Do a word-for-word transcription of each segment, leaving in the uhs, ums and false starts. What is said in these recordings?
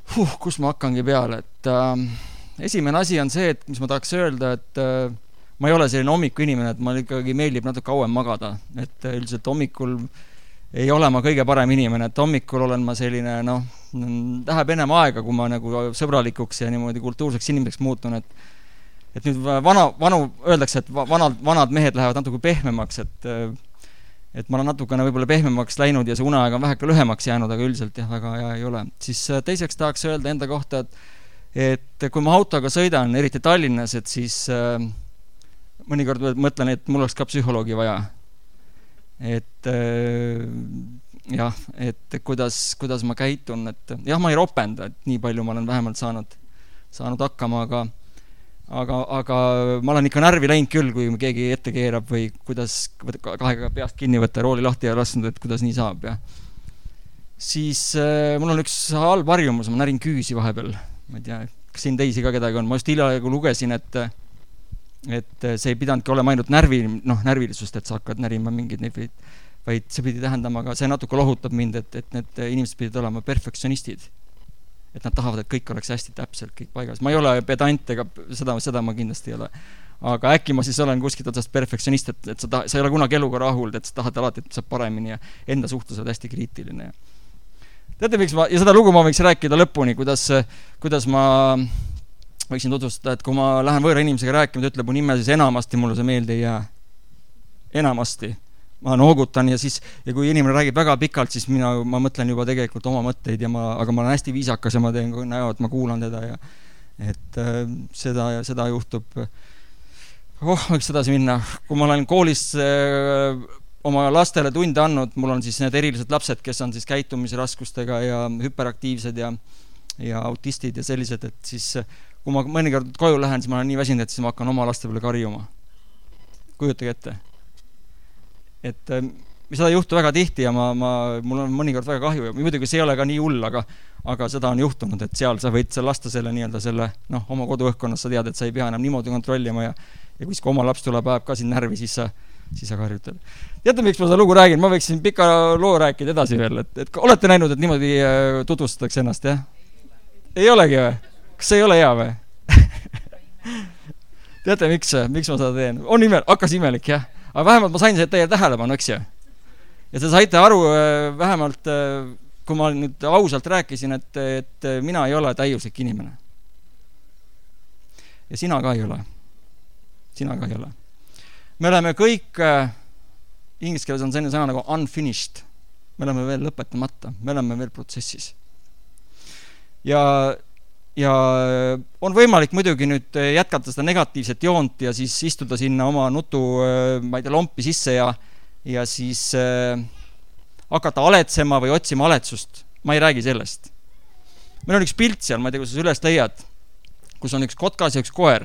huh, kus ma hakkangi peale, et äh, esimene asi on see, et mis ma tahaks öelda, et äh, ma ei ole selline hommiku inimene, et ma ikkagi meeldib natuke kauem magada, et äh, üldiselt hommikul ei ole ma kõige parem inimene, et hommikul olen ma selline, noh, läheb ennem aega, kui ma nagu sõbralikuks ja niimoodi kultuurseks inimeseks muutun, et et nüüd vana, vanu öeldakse, et vanad, vanad mehed lähevad natuke pehmemaks, et et ma olen natukene võib-olla pehmemaks läinud ja see uneaeg on väheke lühemaks jäänud, aga üldiselt jah, väga hea ei ole. Siis teiseks tahaks öelda enda kohta, et, et kui ma autoga sõidan, eriti Tallinnas, et siis äh, mõnikord mõtlen, et mul oleks ka psühholoogi vaja. Et äh, jah, et kuidas, kuidas ma käitun, et jah, ma ei ropenda, et nii palju ma olen vähemalt saanud, saanud hakkama, aga Aga, aga ma olen ikka närvi läinud küll, kui keegi ette keerab või kuidas kahega peast kinni võtta, rooli lahti ja lasknud, et kuidas nii saab. Ja. Siis äh, mul on üks halb harjumus, ma närin küüsi vahepeal. Ma ei tea, kas siin teisi ka kedagi on. Ma just hiljaegu lugesin, et, et see ei pidanudki olema ainult närvi, noh, närvilisust, et sa hakkad närima mingid neid, vaid see pidi tähendama, aga see natuke lohutab mind, et, et need inimesed pidid olema perfektsionistid. Et nad tahavad, et kõik oleks hästi täpselt, kõik paigas. Ma ei ole pedant, ega seda, seda ma kindlasti ei ole. Aga äkki ma siis olen kuskilt otsast perfektsionist, et, et sa, ta, sa ei ole kunagi eluga rahuld, et sa tahad alati, et saab paremini ja enda suhtes oled hästi kriitiline. Teate, miks ma, ja seda lugu ma võiks rääkida lõpuni, kuidas, kuidas ma võiksin tutvustada, et kui ma lähen võõra inimesega rääkima, ta ütleb mu nime, siis enamasti mulle see meelde ei jää. Enamasti. Ma noogutan ja siis, ja kui inimene räägib väga pikalt, siis mina, ma mõtlen juba tegelikult oma mõtteid, ja ma, aga ma olen hästi viisakas ja ma teen näo, et ma kuulan teda ja et äh, seda ja seda juhtub. Oh, võiks edasi minna. Kui ma olen koolis äh, oma lastele tunde andnud, mul on siis need erilised lapsed, kes on siis käitumisraskustega ja hüperaktiivsed ja, ja autistid ja sellised, et siis kui ma mõnikord koju lähen, siis ma olen nii väsinud, et siis ma hakkan oma laste peale karjuma. Kujutage ette. Et seda juhtu väga tihti ja ma, ma, mul on mõnikord väga kahju ja muidugi see ei ole ka nii hull, aga, aga seda on juhtunud, et seal sa võid lasta selle nii-öelda selle, noh, oma koduõhkkonnas sa tead, et sa ei pea enam niimoodi kontrollima ja, ja kui oma laps tuleb ajab ka siin närvi, siis sa, siis sa karjutad. Teate, miks ma seda lugu räägin? Ma võiksin pika loo rääkida edasi veel, et, et olete näinud, et niimoodi tutvustatakse ennast, jah? Ei olegi või? Kas see ei ole hea või? Teate, miks, miks ma seda teen? On imel, hakkas imelik, jah? Aga vähemalt ma sain see teie tähelepanu, eks ju. Ja te saite aru vähemalt, kui ma nüüd ausalt rääkisin, et, et mina ei ole täiuslik inimene. Ja sina ka ei ole. Sina ka ei ole. Me oleme kõik, inglise keeles on selline sõna nagu unfinished. Me oleme veel lõpetamata. Me oleme veel protsessis. Ja ja on võimalik muidugi nüüd jätkata seda negatiivset joont ja siis istuda sinna oma nutu, ma ei tea, lompi sisse ja, ja siis äh, hakata aletsema või otsima aletsust. Ma ei räägi sellest. Meil on üks pilt seal, ma ei tea, kus sa üles leiad, kus on üks kotkas ja üks koer.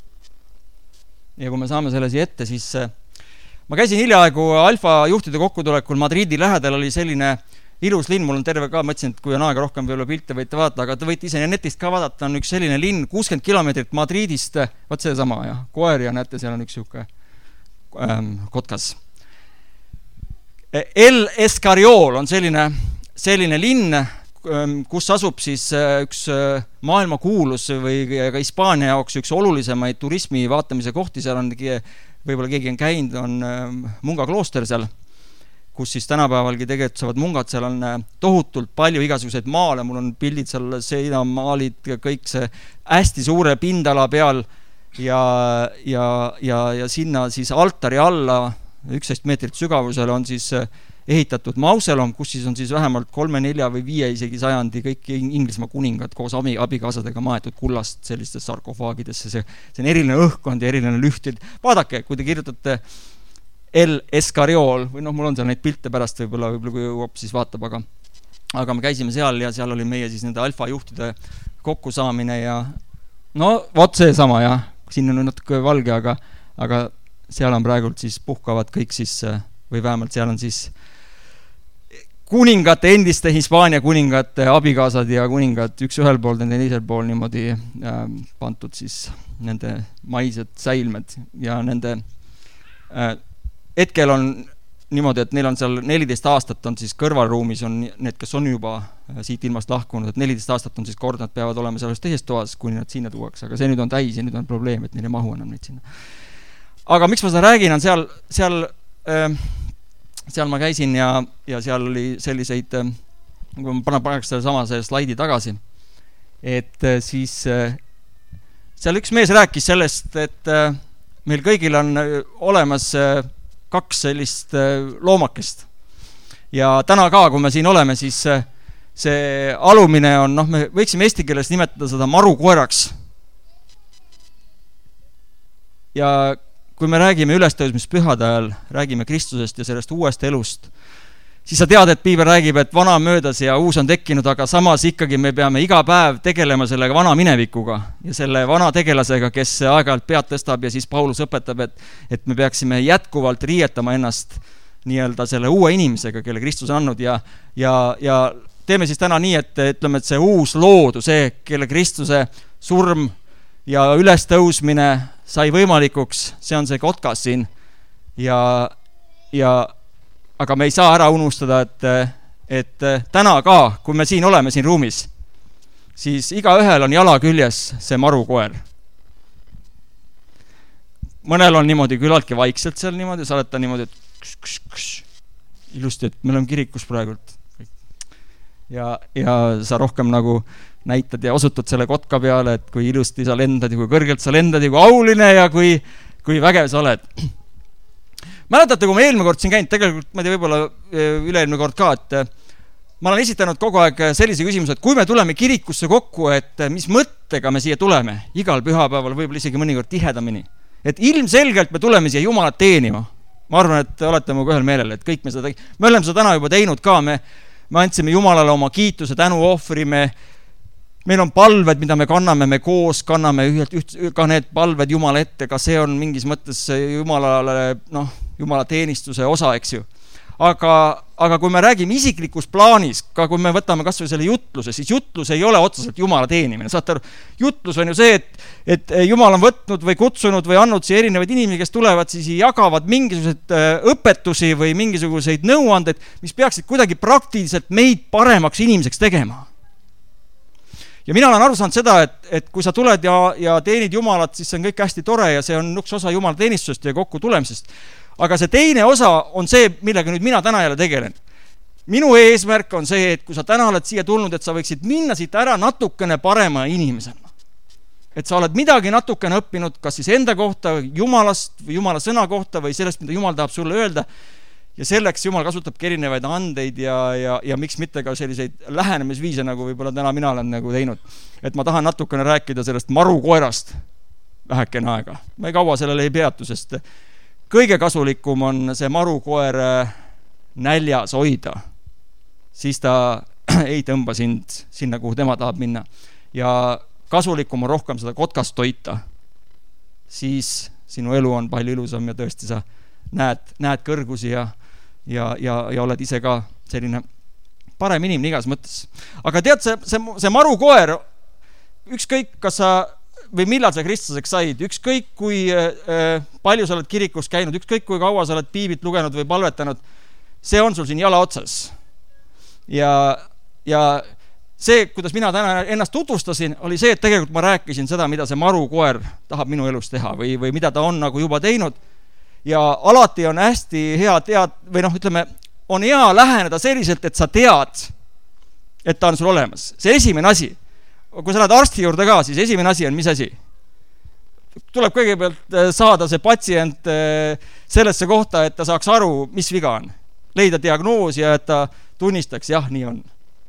Ja kui me saame selle siia ette, siis äh, ma käisin hiljaaegu Alfa juhtide kokkutulekul Madridi lähedal oli selline ilus linn, mul on terve ka, mõtlesin, et kui on aega rohkem võib-olla pilte võite vaadata, aga te võite ise netist ka vaadata, on üks selline linn, kuuskümmend kilomeetrit Madridist, võt see sama, jah, koer ja näete, seal on üks siuke ähm, kotkas. El Escariol on selline, selline linn, kus asub siis üks maailma kuulus või ka Hispaania jaoks üks olulisemaid turismi vaatamise kohti, seal on võib-olla keegi on käinud, on Munga klooster seal, kus siis tänapäevalgi tegelikult saavad mungad, seal on tohutult palju igasuguseid maale, mul on pildid seal, seinamaalid, kõik see hästi suure pindala peal ja, ja, ja, ja sinna siis altari alla üksteist meetrit sügavusel on siis ehitatud mauselom, kus siis on siis vähemalt kolme, nelja või viie isegi sajandi kõik Inglismaa kuningad koos abikaasadega maetud kullast sellistes sarkofaagidesse. See, see on eriline õhkkond ja eriline lüht. Vaadake, kui te kirjutate El Escariol, või noh, mul on seal neid pilte pärast võib-olla, võib-olla kui jõuab, siis vaatab, aga, aga me käisime seal ja seal oli meie siis nende alfa juhtide kokkusaamine ja no, vot see sama, jah, siin on natuke valge, aga, aga seal on praegult siis puhkavad kõik siis, või vähemalt seal on siis kuningate, endiste Hispaania kuningate abikaasad ja kuningad üks ühel pool, nende teisel pool niimoodi äh, pantud siis nende maised säilmed ja nende äh, hetkel on niimoodi, et neil on seal neliteist aastat on siis kõrvalruumis on need, kes on juba siit ilmast lahkunud, et neliteist aastat on siis kord, nad peavad olema selles teises toas, kuni nad sinna tuuakse, aga see nüüd on täis ja nüüd on probleem, et neil ei mahu enam neid sinna. Aga miks ma seda räägin, on seal, seal, äh, seal ma käisin ja, ja seal oli selliseid, äh, kui ma panen paneks selle sama selle slaidi tagasi, et äh, siis äh, seal üks mees rääkis sellest, et äh, meil kõigil on olemas äh, kaks sellist äh, loomakest. Ja täna ka, kui me siin oleme, siis äh, see alumine on, noh, me võiksime eesti keeles nimetada seda marukoeraks. Ja kui me räägime ülestõusmispühade ajal, räägime Kristusest ja sellest uuest elust, siis sa tead, et piibel räägib, et vana on möödas ja uus on tekkinud, aga samas ikkagi me peame iga päev tegelema selle vana minevikuga ja selle vana tegelasega, kes aeg-ajalt pead tõstab ja siis Paulus õpetab, et, et me peaksime jätkuvalt riietama ennast nii-öelda selle uue inimesega, kelle Kristus on andnud ja, ja, ja teeme siis täna nii, et ütleme, et see uus loodu, see, kelle Kristuse surm ja ülestõusmine sai võimalikuks, see on see kotkas siin ja, ja aga me ei saa ära unustada, et, et täna ka, kui me siin oleme siin ruumis, siis iga ühel on jala küljes see marukoer. Mõnel on niimoodi küllaltki vaikselt seal niimoodi, sa oled ta niimoodi, et kš, kš, kš, ilusti, et me oleme kirikus praegult. Ja, ja sa rohkem nagu näitad ja osutad selle kotka peale, et kui ilusti sa lendad ja kui kõrgelt sa lendad ja kui auline ja kui, kui vägev sa oled. Mäletate, kui ma eelmine kord siin käinud, tegelikult ma ei tea, võib-olla üle-eelmine kord ka, et ma olen esitanud kogu aeg sellise küsimuse, et kui me tuleme kirikusse kokku, et mis mõttega me siia tuleme, igal pühapäeval, võib-olla isegi mõnikord tihedamini, et ilmselgelt me tuleme siia Jumalat teenima. Ma arvan, et olete mu ühel meelel, et kõik me seda tegi. Me oleme seda täna juba teinud ka, me, me andsime Jumalale oma kiituse, tänu ohvri, me meil on palved, mida me kanname, me koos kanname üht, üht, ka need palved Jumala ette, ka see on mingis mõttes Jumalale, noh, Jumala teenistuse osa, eks ju. Aga, aga kui me räägime isiklikus plaanis, ka kui me võtame kas või selle jutluse, siis jutlus ei ole otseselt Jumala teenimine. Saate aru, jutlus on ju see, et, et Jumal on võtnud või kutsunud või andnud siia erinevaid inimesi, kes tulevad, siis jagavad mingisuguseid õpetusi või mingisuguseid nõuandeid, mis peaksid kuidagi praktiliselt meid paremaks inimeseks tegema. Ja mina olen aru saanud seda, et, et kui sa tuled ja, ja teenid Jumalat, siis see on kõik hästi tore ja see on üks osa Jumala teenistusest ja kokku tulemisest. Aga see teine osa on see, millega nüüd mina täna jälle tegelen. Minu eesmärk on see, et kui sa täna oled siia tulnud, et sa võiksid minna siit ära natukene parema inimesena. Et sa oled midagi natukene õppinud, kas siis enda kohta, Jumalast või Jumala sõna kohta või sellest, mida Jumal tahab sulle öelda. Ja selleks Jumal kasutabki erinevaid andeid ja, ja, ja miks mitte ka selliseid lähenemisviise, nagu võib-olla täna mina olen nagu teinud. Et ma tahan natukene rääkida sellest marukoerast vähekene aega. Ma ei kaua sellele ei peatu, sest kõige kasulikum on see marukoer näljas hoida. Siis ta ei tõmba sind sinna, kuhu tema tahab minna. Ja kasulikum on rohkem seda kotkast toita. Siis sinu elu on palju ilusam ja tõesti sa näed, näed kõrgusi ja Ja, ja, ja oled ise ka selline parem inimene igas mõttes. Aga tead, see, see, see marukoer, ükskõik kas sa, või millal sa Kristuseks said, ükskõik kui äh, palju sa oled kirikus käinud, ükskõik kui kaua sa oled piiblit lugenud või palvetanud, see on sul siin jala otsas. Ja, ja see, kuidas mina täna ennast tutvustasin, oli see, et tegelikult ma rääkisin seda, mida see marukoer tahab minu elus teha või, või mida ta on nagu juba teinud. Ja alati on hästi hea tead, või noh, ütleme, on hea läheneda selliselt, et sa tead, et ta on sul olemas. See esimene asi. Kui sa lähed arsti juurde ka, siis esimene asi on mis asi? Tuleb kõigepealt saada see patsient sellesse kohta, et ta saaks aru, mis viga on. Leida diagnoos ja et ta tunnistaks, jah, nii on.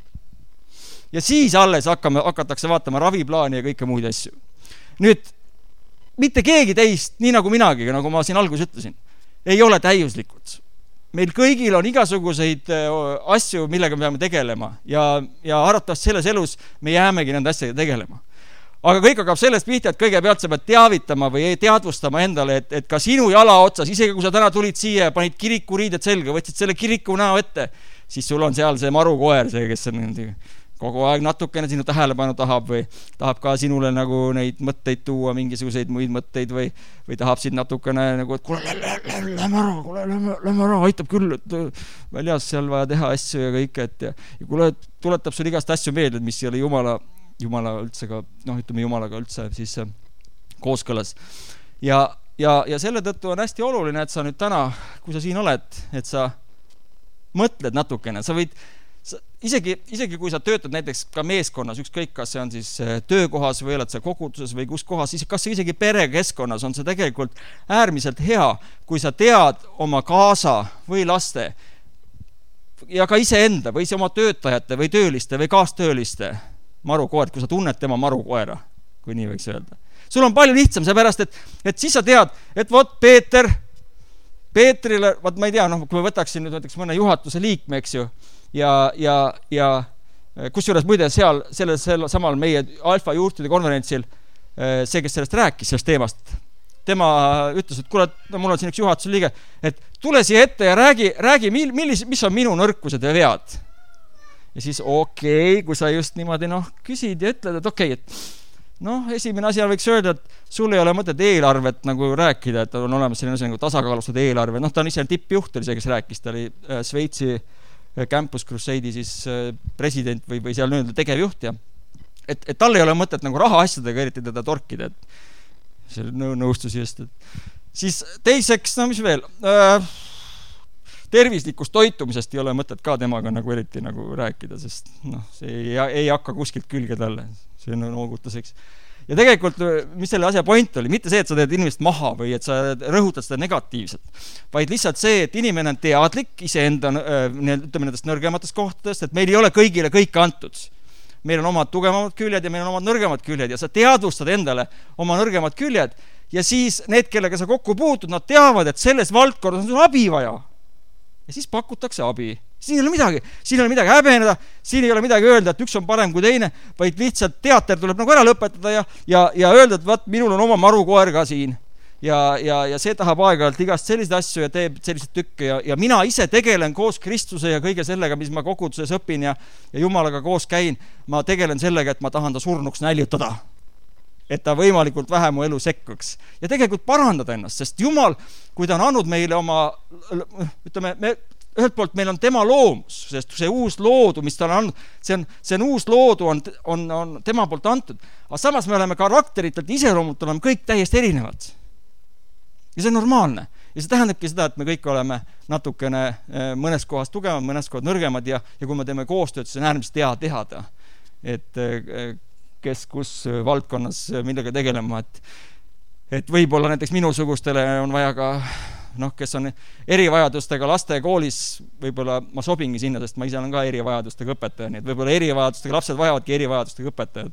Ja siis alles hakkame, hakatakse vaatama raviplaani ja kõike muid asju. Nüüd, mitte keegi teist, nii nagu minagi, nagu ma siin algus ütlesin, ei ole täiuslikud. Meil kõigil on igasuguseid asju, millega me peame tegelema ja, ja arvatavasti selles elus me jäämegi nende asjadega tegelema. Aga kõik hakkab sellest pihta, et kõigepealt sa pead teavitama või teadvustama endale, et, et ka sinu jala otsas, isegi kui sa täna tulid siia ja panid kirikuriided selga, võtsid selle kiriku näo ette, siis sul on seal see marukoer, see, kes on kogu aeg natukene sinu tähelepanu tahab või tahab ka sinule nagu neid mõtteid tuua, mingisuguseid muid mõtteid või, või tahab sind natukene nagu, et kuule, lähme ära, kuule, lähme, lähme ära, aitab küll, et väljas seal vaja teha asju ja kõik, et ja, ja kuule, tuletab sul igast asju meelde, mis ei ole Jumala, Jumala üldse ka, noh, ütleme Jumalaga üldse siis kooskõlas. Ja, ja, ja selle tõttu on hästi oluline, et sa nüüd täna, kui sa siin oled, et sa mõtled natukene, sa võid Sa, isegi, isegi kui sa töötad näiteks ka meeskonnas, ükskõik kas see on siis töökohas või oled sa koguduses või kus kohas, kas see isegi perekeskkonnas on see tegelikult äärmiselt hea, kui sa tead oma kaasa või laste ja ka iseenda või oma töötajate või tööliste või kaastööliste marukoerd, kui sa tunned tema marukoera, kui nii võiks öelda. Sul on palju lihtsam, seepärast, et, et siis sa tead, et vot Peeter, Peetrile, vot ma ei tea, noh, kui me võtaksin nüüd näiteks mõne juhatuse liikme, eks ju, ja, ja, ja kusjuures muide seal, sellel, sellel samal meie alfa juhtide konverentsil see, kes sellest rääkis, sellest teemast, tema ütles, et kuule, no mul on siin üks juhatuse liige, et tule siia ette ja räägi, räägi millis, mis on minu nõrkused ja vead. Ja siis okei, okay, kui sa just niimoodi noh, küsid ja ütled, et okei, okay, et noh, esimene asi võiks öelda, et sul ei ole mõtet eelarvet nagu rääkida, et on olemas selline asi nagu tasakaalustada eelarve. Noh, ta on ise tippjuht, oli see, kes rääkis, ta oli Sveitsi Campus Crusade'i siis president või, või seal nüüd tegevjuht ja et, et tal ei ole mõtet nagu raha asjadega eriti teda torkida, et see nõu, nõustus just, et siis teiseks, no mis veel äh, tervislikust toitumisest ei ole mõtet ka temaga nagu eriti nagu rääkida, sest noh, see ei, ei hakka kuskilt külge talle, see on noogutuseks. Ja tegelikult, mis selle asja point oli, mitte see, et sa teed inimest maha või et sa rõhutad seda negatiivselt, vaid lihtsalt see, et inimene on teadlik iseenda, ütleme nendest nõrgematest kohtadest, et meil ei ole kõigile kõik antud. Meil on omad tugevamad küljed ja meil on omad nõrgemad küljed ja sa teadvustad endale oma nõrgemad küljed ja siis need, kellega sa kokku puutud, nad teavad, et selles valdkonnas on sul abi vaja. Ja siis pakutakse abi. Siin ei ole midagi, siin ei ole midagi häbeneda, siin ei ole midagi öelda, et üks on parem kui teine, vaid lihtsalt teater tuleb nagu ära lõpetada ja, ja, ja öelda, et vaat, minul on oma marukoer ka siin. Ja, ja, ja see tahab aeg-ajalt igast selliseid asju ja teeb selliseid tükke ja, ja mina ise tegelen koos Kristuse ja kõige sellega, mis ma koguduses õpin ja, ja Jumalaga koos käin, ma tegelen sellega, et ma tahan ta surnuks näljutada. Et ta võimalikult vähe mu elu sekkuks. Ja tegelikult parandada ennast, sest Jumal, kui ta on andnud meile oma, ütleme, me ühelt poolt meil on tema loomus, sest see uus loodu, mis ta on andnud, see on, see on uus loodu, on, on, on tema poolt antud. Aga samas me oleme karakteritelt, iseloomult oleme kõik täiesti erinevad. Ja see on normaalne. Ja see tähendabki seda, et me kõik oleme natukene mõnes kohas tugevad, mõnes kohas nõrgemad ja, ja kui me teeme koostööd, siis on äärmiselt hea tehada. Et kes kus valdkonnas millega tegelema, et, et võib-olla näiteks minusugustele on vaja ka noh, kes on erivajadustega laste koolis, võib-olla ma sobingi sinna, sest ma ise olen ka erivajadustega õpetaja, nii et võib-olla erivajadustega lapsed vajavadki erivajadustega õpetajad.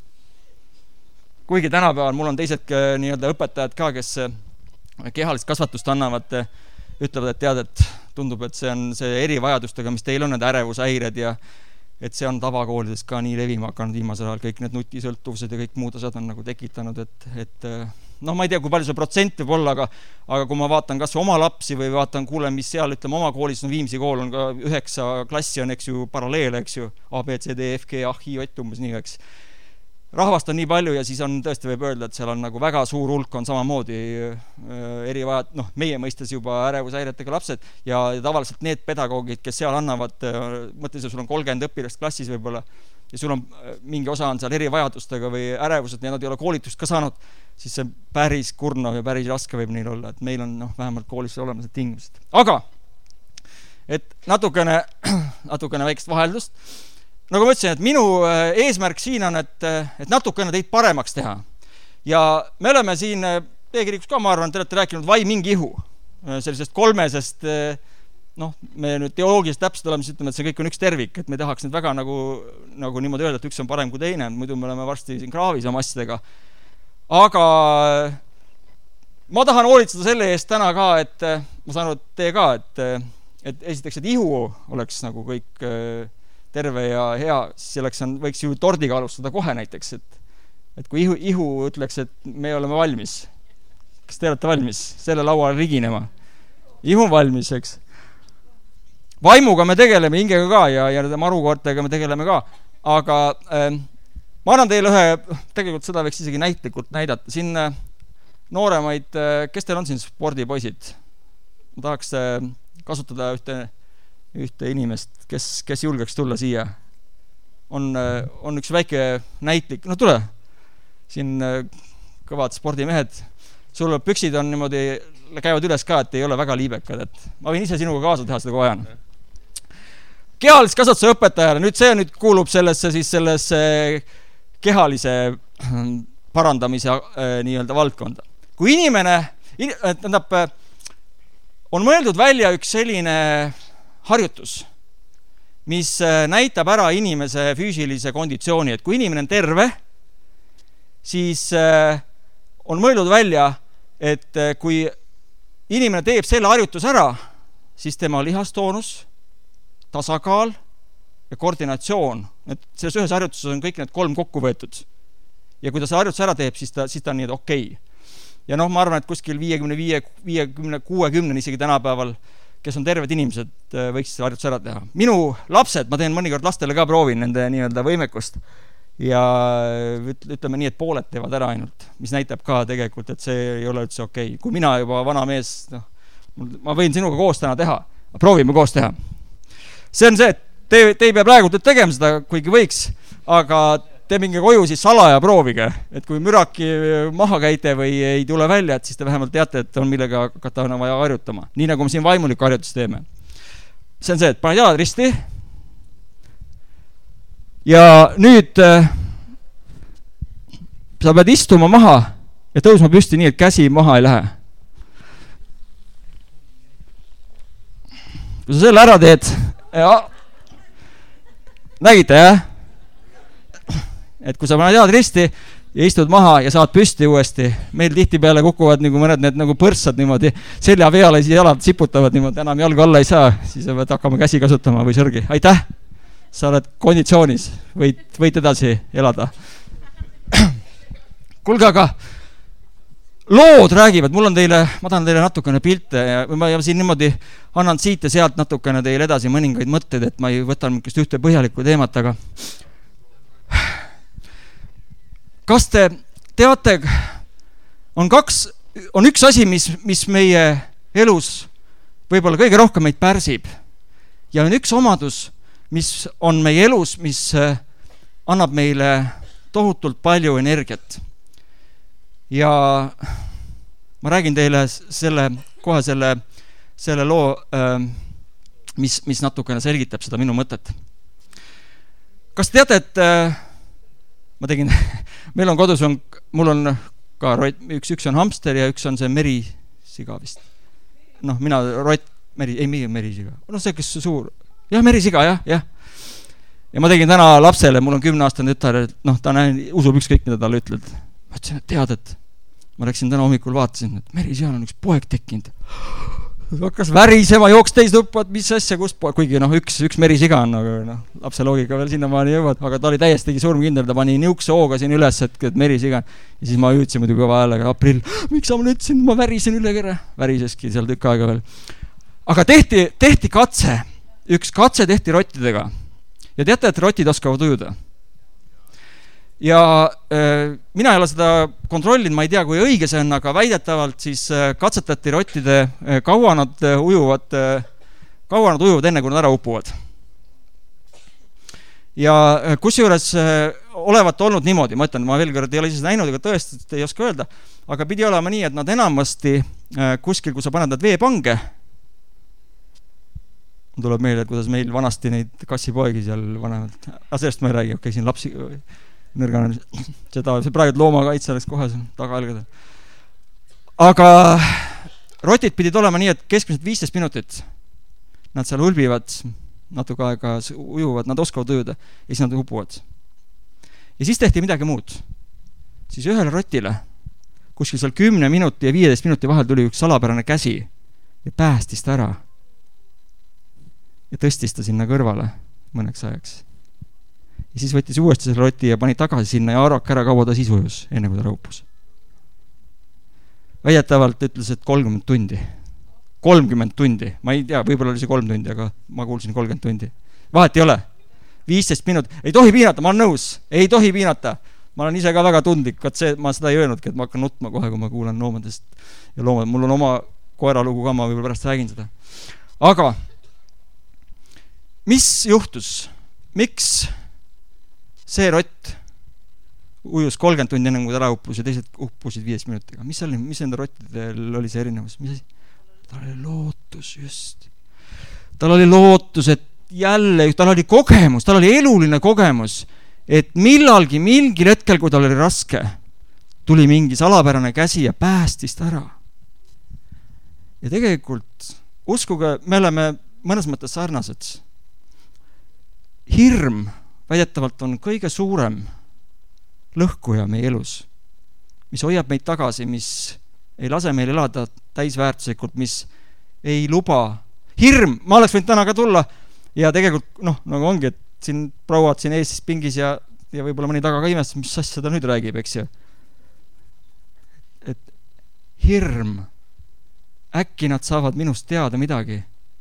Kuigi tänapäeval mul on teised nii-öelda õpetajad ka, kes kehalist kasvatust annavad, ütlevad, et tead, et tundub, et see on see erivajadustega, mis teil on need ärevushäired ja et see on tavakoolides ka nii levima hakanud viimasel ajal, kõik need nutisõltuvused ja kõik muud asjad on nagu tekitanud, et, et noh, ma ei tea, kui palju see protsent võib olla, aga, aga kui ma vaatan kas oma lapsi või vaatan, kuule, mis seal, ütleme, oma koolis, no Viimsi kool on ka üheksa klassi on, eks ju, paralleele, eks ju, A, B, C, D, F, G, A, I, Ott, umbes nii, eks. Rahvast on nii palju ja siis on tõesti võib öelda, et seal on nagu väga suur hulk on samamoodi erivajad, noh, meie mõistes juba ärevushäiretega lapsed ja, ja tavaliselt need pedagoogid, kes seal annavad, mõtles, et sul on kolmkümmend õpilast klassis võib-olla ja sul on mingi osa on seal erivajadustega või ärevused ja nad ei ole koolitust ka saanud, siis see päris kurnav ja päris raske võib neil olla, et meil on noh, vähemalt koolis olemas need tingimused. Aga, et natukene, natukene väikest vaheldust, nagu ma ütlesin, et minu eesmärk siin on, et, et natukene teid paremaks teha. Ja me oleme siin, teie kirikus ka, ma arvan, te olete rääkinud vai mingi ihu, sellisest kolmesest, noh, me nüüd teoloogiliselt täpselt oleme, siis ütleme, et see kõik on üks tervik, et me tahaks nüüd väga nagu, nagu niimoodi öelda, et üks on parem kui teine, muidu me oleme varsti siin kraavis oma asjadega. Aga ma tahan hoolitseda selle eest täna ka, et ma saan aru, et teie ka, et, et esiteks, et ihu oleks nagu kõik terve ja hea, siis selleks on, võiks ju tordiga alustada kohe näiteks, et, et kui ihu, ihu ütleks, et me oleme valmis. Kas te olete valmis selle lauale riginema? Ihu on valmis, eks. Vaimuga me tegeleme hingega ka ja, ja marukoortega me tegeleme ka. aga äh, ma annan teile ühe, tegelikult seda võiks isegi näitlikult näidata. Siin äh, nooremaid, äh, kes teil on siin spordipoisid? Ma tahaks äh, kasutada ühte, ühte inimest, kes, kes julgeks tulla siia. On, äh, on üks väike näitlik, no tule, siin äh, kõvad spordimehed. Sul püksid on niimoodi, käivad üles ka, et ei ole väga liibekad, et ma võin ise sinuga kaasa teha seda, kui vajan. Kehalist kasvatuse õpetajale, nüüd see nüüd kuulub sellesse, siis sellesse kehalise parandamise nii-öelda valdkonda. Kui inimene, tähendab, on mõeldud välja üks selline harjutus, mis näitab ära inimese füüsilise konditsiooni, et kui inimene on terve, siis on mõeldud välja, et kui inimene teeb selle harjutus ära, siis tema lihastoonus, tasakaal ja koordinatsioon. Et selles ühes harjutuses on kõik need kolm kokku võetud. Ja kui ta see harjutus ära teeb, siis ta, siis ta on nii, et okei. Ja noh, ma arvan, et kuskil viiekümne viie, viiekümne kuuekümne isegi tänapäeval, kes on terved inimesed, võiks see harjutus ära teha. Minu lapsed, ma teen mõnikord lastele ka proovin nende nii-öelda võimekust. Ja ütleme nii, et pooled teevad ära ainult, mis näitab ka tegelikult, et see ei ole üldse okei. Kui mina juba vana mees, noh, ma võin sinuga koos täna teha, proovime koos teha. See on see, et te, te ei pea praegu tegema seda, kuigi võiks, aga te minge koju siis salaja proovige, et kui müraki maha käite või ei tule välja, et siis te vähemalt teate, et on millega hakata vaja harjutama. Nii nagu me siin vaimuliku harjutus teeme. See on see, et paned jalad risti ja nüüd äh, sa pead istuma maha ja tõusma püsti nii, et käsi maha ei lähe. Kui sa selle ära teed, ja, nägite, jah? Et kui sa paned jalad risti ja istud maha ja saad püsti uuesti, meil tihti peale kukuvad nagu mõned need nagu põrssad niimoodi, selja peale siis jalad siputavad niimoodi, enam jalgu alla ei saa, siis sa pead hakkama käsi kasutama või sõrgi. Aitäh! Sa oled konditsioonis, võid, võid edasi elada. Kuulge, aga lood räägivad, mul on teile, ma tahan teile natukene pilte ja ma siin niimoodi annan siit ja sealt natukene teile edasi mõningaid mõtteid, et ma ei võta mingist ühte põhjalikku teemat, aga kas te teate, on kaks, on üks asi, mis, mis meie elus võib-olla kõige rohkem meid pärsib ja on üks omadus, mis on meie elus, mis annab meile tohutult palju energiat. Ja ma räägin teile selle, kohe selle, selle loo, mis, mis natukene selgitab seda minu mõtet. Kas teate, et ma tegin, meil on kodus, on, mul on ka rott, üks, üks on hamster ja üks on see merisiga vist. Noh, mina rott, meri, ei mingi merisiga. No see, kes suur, jah, merisiga, jah, jah. Ja ma tegin täna lapsele, mul on kümneaastane tütar, et noh, ta näen, usub ükskõik, mida talle ütled. Ma ütlesin, et tead, et ma läksin täna hommikul vaatasin, et merisial on üks poeg tekkinud. Hakkas värisema, jooks teis tupad, mis asja, kust poeg, kuigi noh, üks, üks merisiga on, aga noh, lapse loogika veel sinna maani jõuad, aga ta oli täiestigi surmkindel, ta pani niukse hooga siin üles, et, et merisiga. Ja siis ma hüüdsin muidu kõva häälega, aprill, miks sa mulle ütlesin, ma värisen üle kere, väriseski seal tükk aega veel. Aga tehti, tehti katse, üks katse tehti rottidega. Ja teate, et rotid oskavad ujuda. Ja äh, mina ei ole seda kontrollinud, ma ei tea, kui õige see on, aga väidetavalt siis äh, katsetati rottide, äh, kaua nad äh, ujuvad, äh, kaua nad ujuvad enne, kui nad ära upuvad. Ja äh, kusjuures äh, olevat olnud niimoodi, ma ütlen, ma veel kord ei ole ise näinud, ega tõesti ei oska öelda, aga pidi olema nii, et nad enamasti äh, kuskil, kui sa paned nad veepange, tuleb meile, et kuidas meil vanasti neid kassipoegi seal vanemalt, aga sellest ma ei räägi, okei, okay, siin lapsi nõrgane, seda, see praegu loomakaitse oleks kohe taga-algada. Aga rotid pidid olema nii, et keskmiselt viisteist minutit nad seal ulbivad, natuke aega ujuvad, nad oskavad ujuda ja siis nad upuvad. Ja siis tehti midagi muud. Siis ühele rotile kuskil seal kümne minuti ja viieteist minuti vahel tuli üks salapärane käsi ja päästis ta ära. Ja tõstis ta sinna kõrvale mõneks ajaks. Ja siis võttis uuesti selle roti ja pani tagasi sinna ja arvake ära, kaua ta siis ujus, enne kui ta raupus. Väidetavalt ütles, et kolmkümmend tundi. kolmkümmend tundi. Ma ei tea, võib-olla oli see kolm tundi, aga ma kuulsin kolmkümmend tundi. Vahet ei ole. viisteist minutit, ei tohi piinata, ma olen nõus, ei tohi piinata. Ma olen ise ka väga tundlik, et see, ma seda ei öelnudki, et ma hakkan nutma kohe, kui ma kuulen loomadest ja loomad. Mul on oma koeralugu ka, ma võib-olla pärast räägin seda. Aga mis juhtus? Miks see rott ujus kolmkümmend tundi enne, kui ta ära uppus ja teised uppusid viies minutiga? Mis oli, mis enda rottidel oli see erinevus? Mis asi? Tal oli lootus, just. Tal oli lootus, et jälle, tal oli kogemus, tal oli eluline kogemus, et millalgi, mingil hetkel, kui tal oli raske, tuli mingi salapärane käsi ja päästis ta ära. Ja tegelikult, uskuge, me oleme mõnes mõttes sarnased. Hirm väidetavalt on kõige suurem lõhkuja meie elus, mis hoiab meid tagasi, mis ei lase meil elada täisväärtuslikult, mis ei luba. Hirm, ma oleks võinud täna ka tulla ja tegelikult, noh, nagu ongi, et siin prouad siin Eestis pingis ja, ja võib-olla mõni taga ka imestab, mis asja ta nüüd räägib, eks ju. Et hirm, äkki nad saavad minust teada midagi.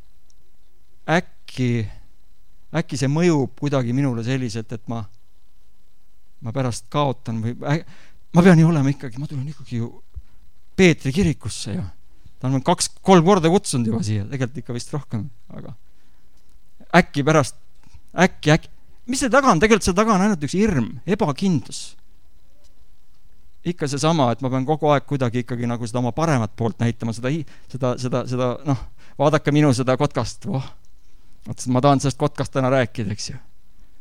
Äkki, äkki see mõjub kuidagi minule selliselt, et ma ma pärast kaotan või äh, ma pean ju olema ikkagi, ma tulen ikkagi ju Peetri kirikusse ja ta on kaks, kolm korda kutsunud juba siia, tegelikult ikka vist rohkem, aga äkki pärast, äkki, äkki, mis see taga on? Tegelikult see taga on ainult üks hirm, ebakindlus. Ikka see sama, et ma pean kogu aeg kuidagi ikkagi nagu seda oma paremat poolt näitama, seda, seda, seda, seda noh, vaadake minu seda kotkast, oh, ma tahan sellest kotkast täna rääkida, eks ju.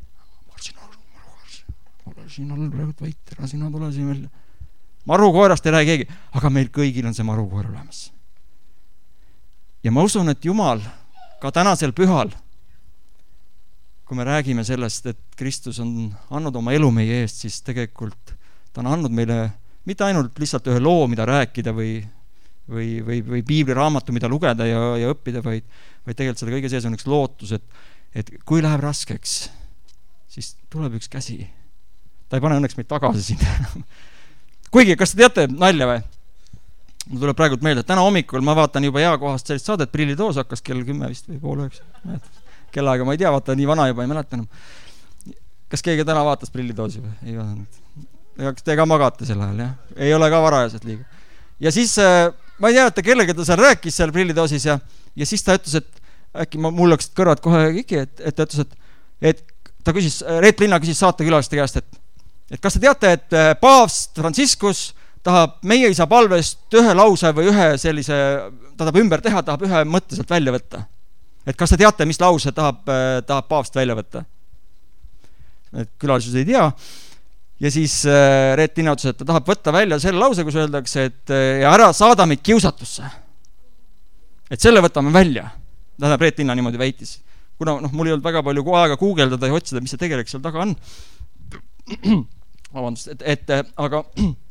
Siin on praegu vait, ära sina tule siin välja. Marukoerast ei räägi keegi, aga meil kõigil on see marukoer olemas. Ja ma usun, et Jumal ka tänasel pühal, kui me räägime sellest, et Kristus on andnud oma elu meie eest, siis tegelikult ta on andnud meile mitte ainult lihtsalt ühe loo, mida rääkida või, või, või, või piibliraamatu, mida lugeda ja, ja õppida, vaid, vaid tegelikult selle kõige sees on üks lootus, et, et kui läheb raskeks, siis tuleb üks käsi. Ta ei pane õnneks meid tagasi siin. Kuigi, kas te teate nalja või? Mul tuleb praegult meelde, et täna hommikul ma vaatan juba hea kohast sellist saadet, Prillitoos hakkas kell kümme vist või pool üheksa. Kellaaega ma ei tea, vaata nii vana juba ei mäleta enam. Kas keegi täna vaatas Prillitoosi või? Ei vaadanud. Kas te ka magate sel ajal, jah? Ei ole ka varajaselt liiga. Ja siis, ma ei tea, et kellega ta seal rääkis seal Prillitoosis ja, ja siis ta ütles, et äkki ma, mul läksid kõrvad kohe iki, et, et ta ütles, et, et ta küsis, Reet Linna küsis saatekülaliste käest, et et kas te teate, et paavst Franciscus tahab meie isa palvest ühe lause või ühe sellise, ta tahab ümber teha, tahab ühe mõtte sealt välja võtta. Et kas te teate, mis lause tahab, tahab paavst välja võtta? Et külalisus ei tea. Ja siis Reet Linna ütles, et ta tahab võtta välja selle lause, kus öeldakse, et ja ära saada meid kiusatusse. Et selle võtame välja. Tähendab, Reet Linna niimoodi väitis. Kuna noh, mul ei olnud väga palju aega guugeldada ja otsida, mis see tegelikult seal taga on. Vabandust, et, et aga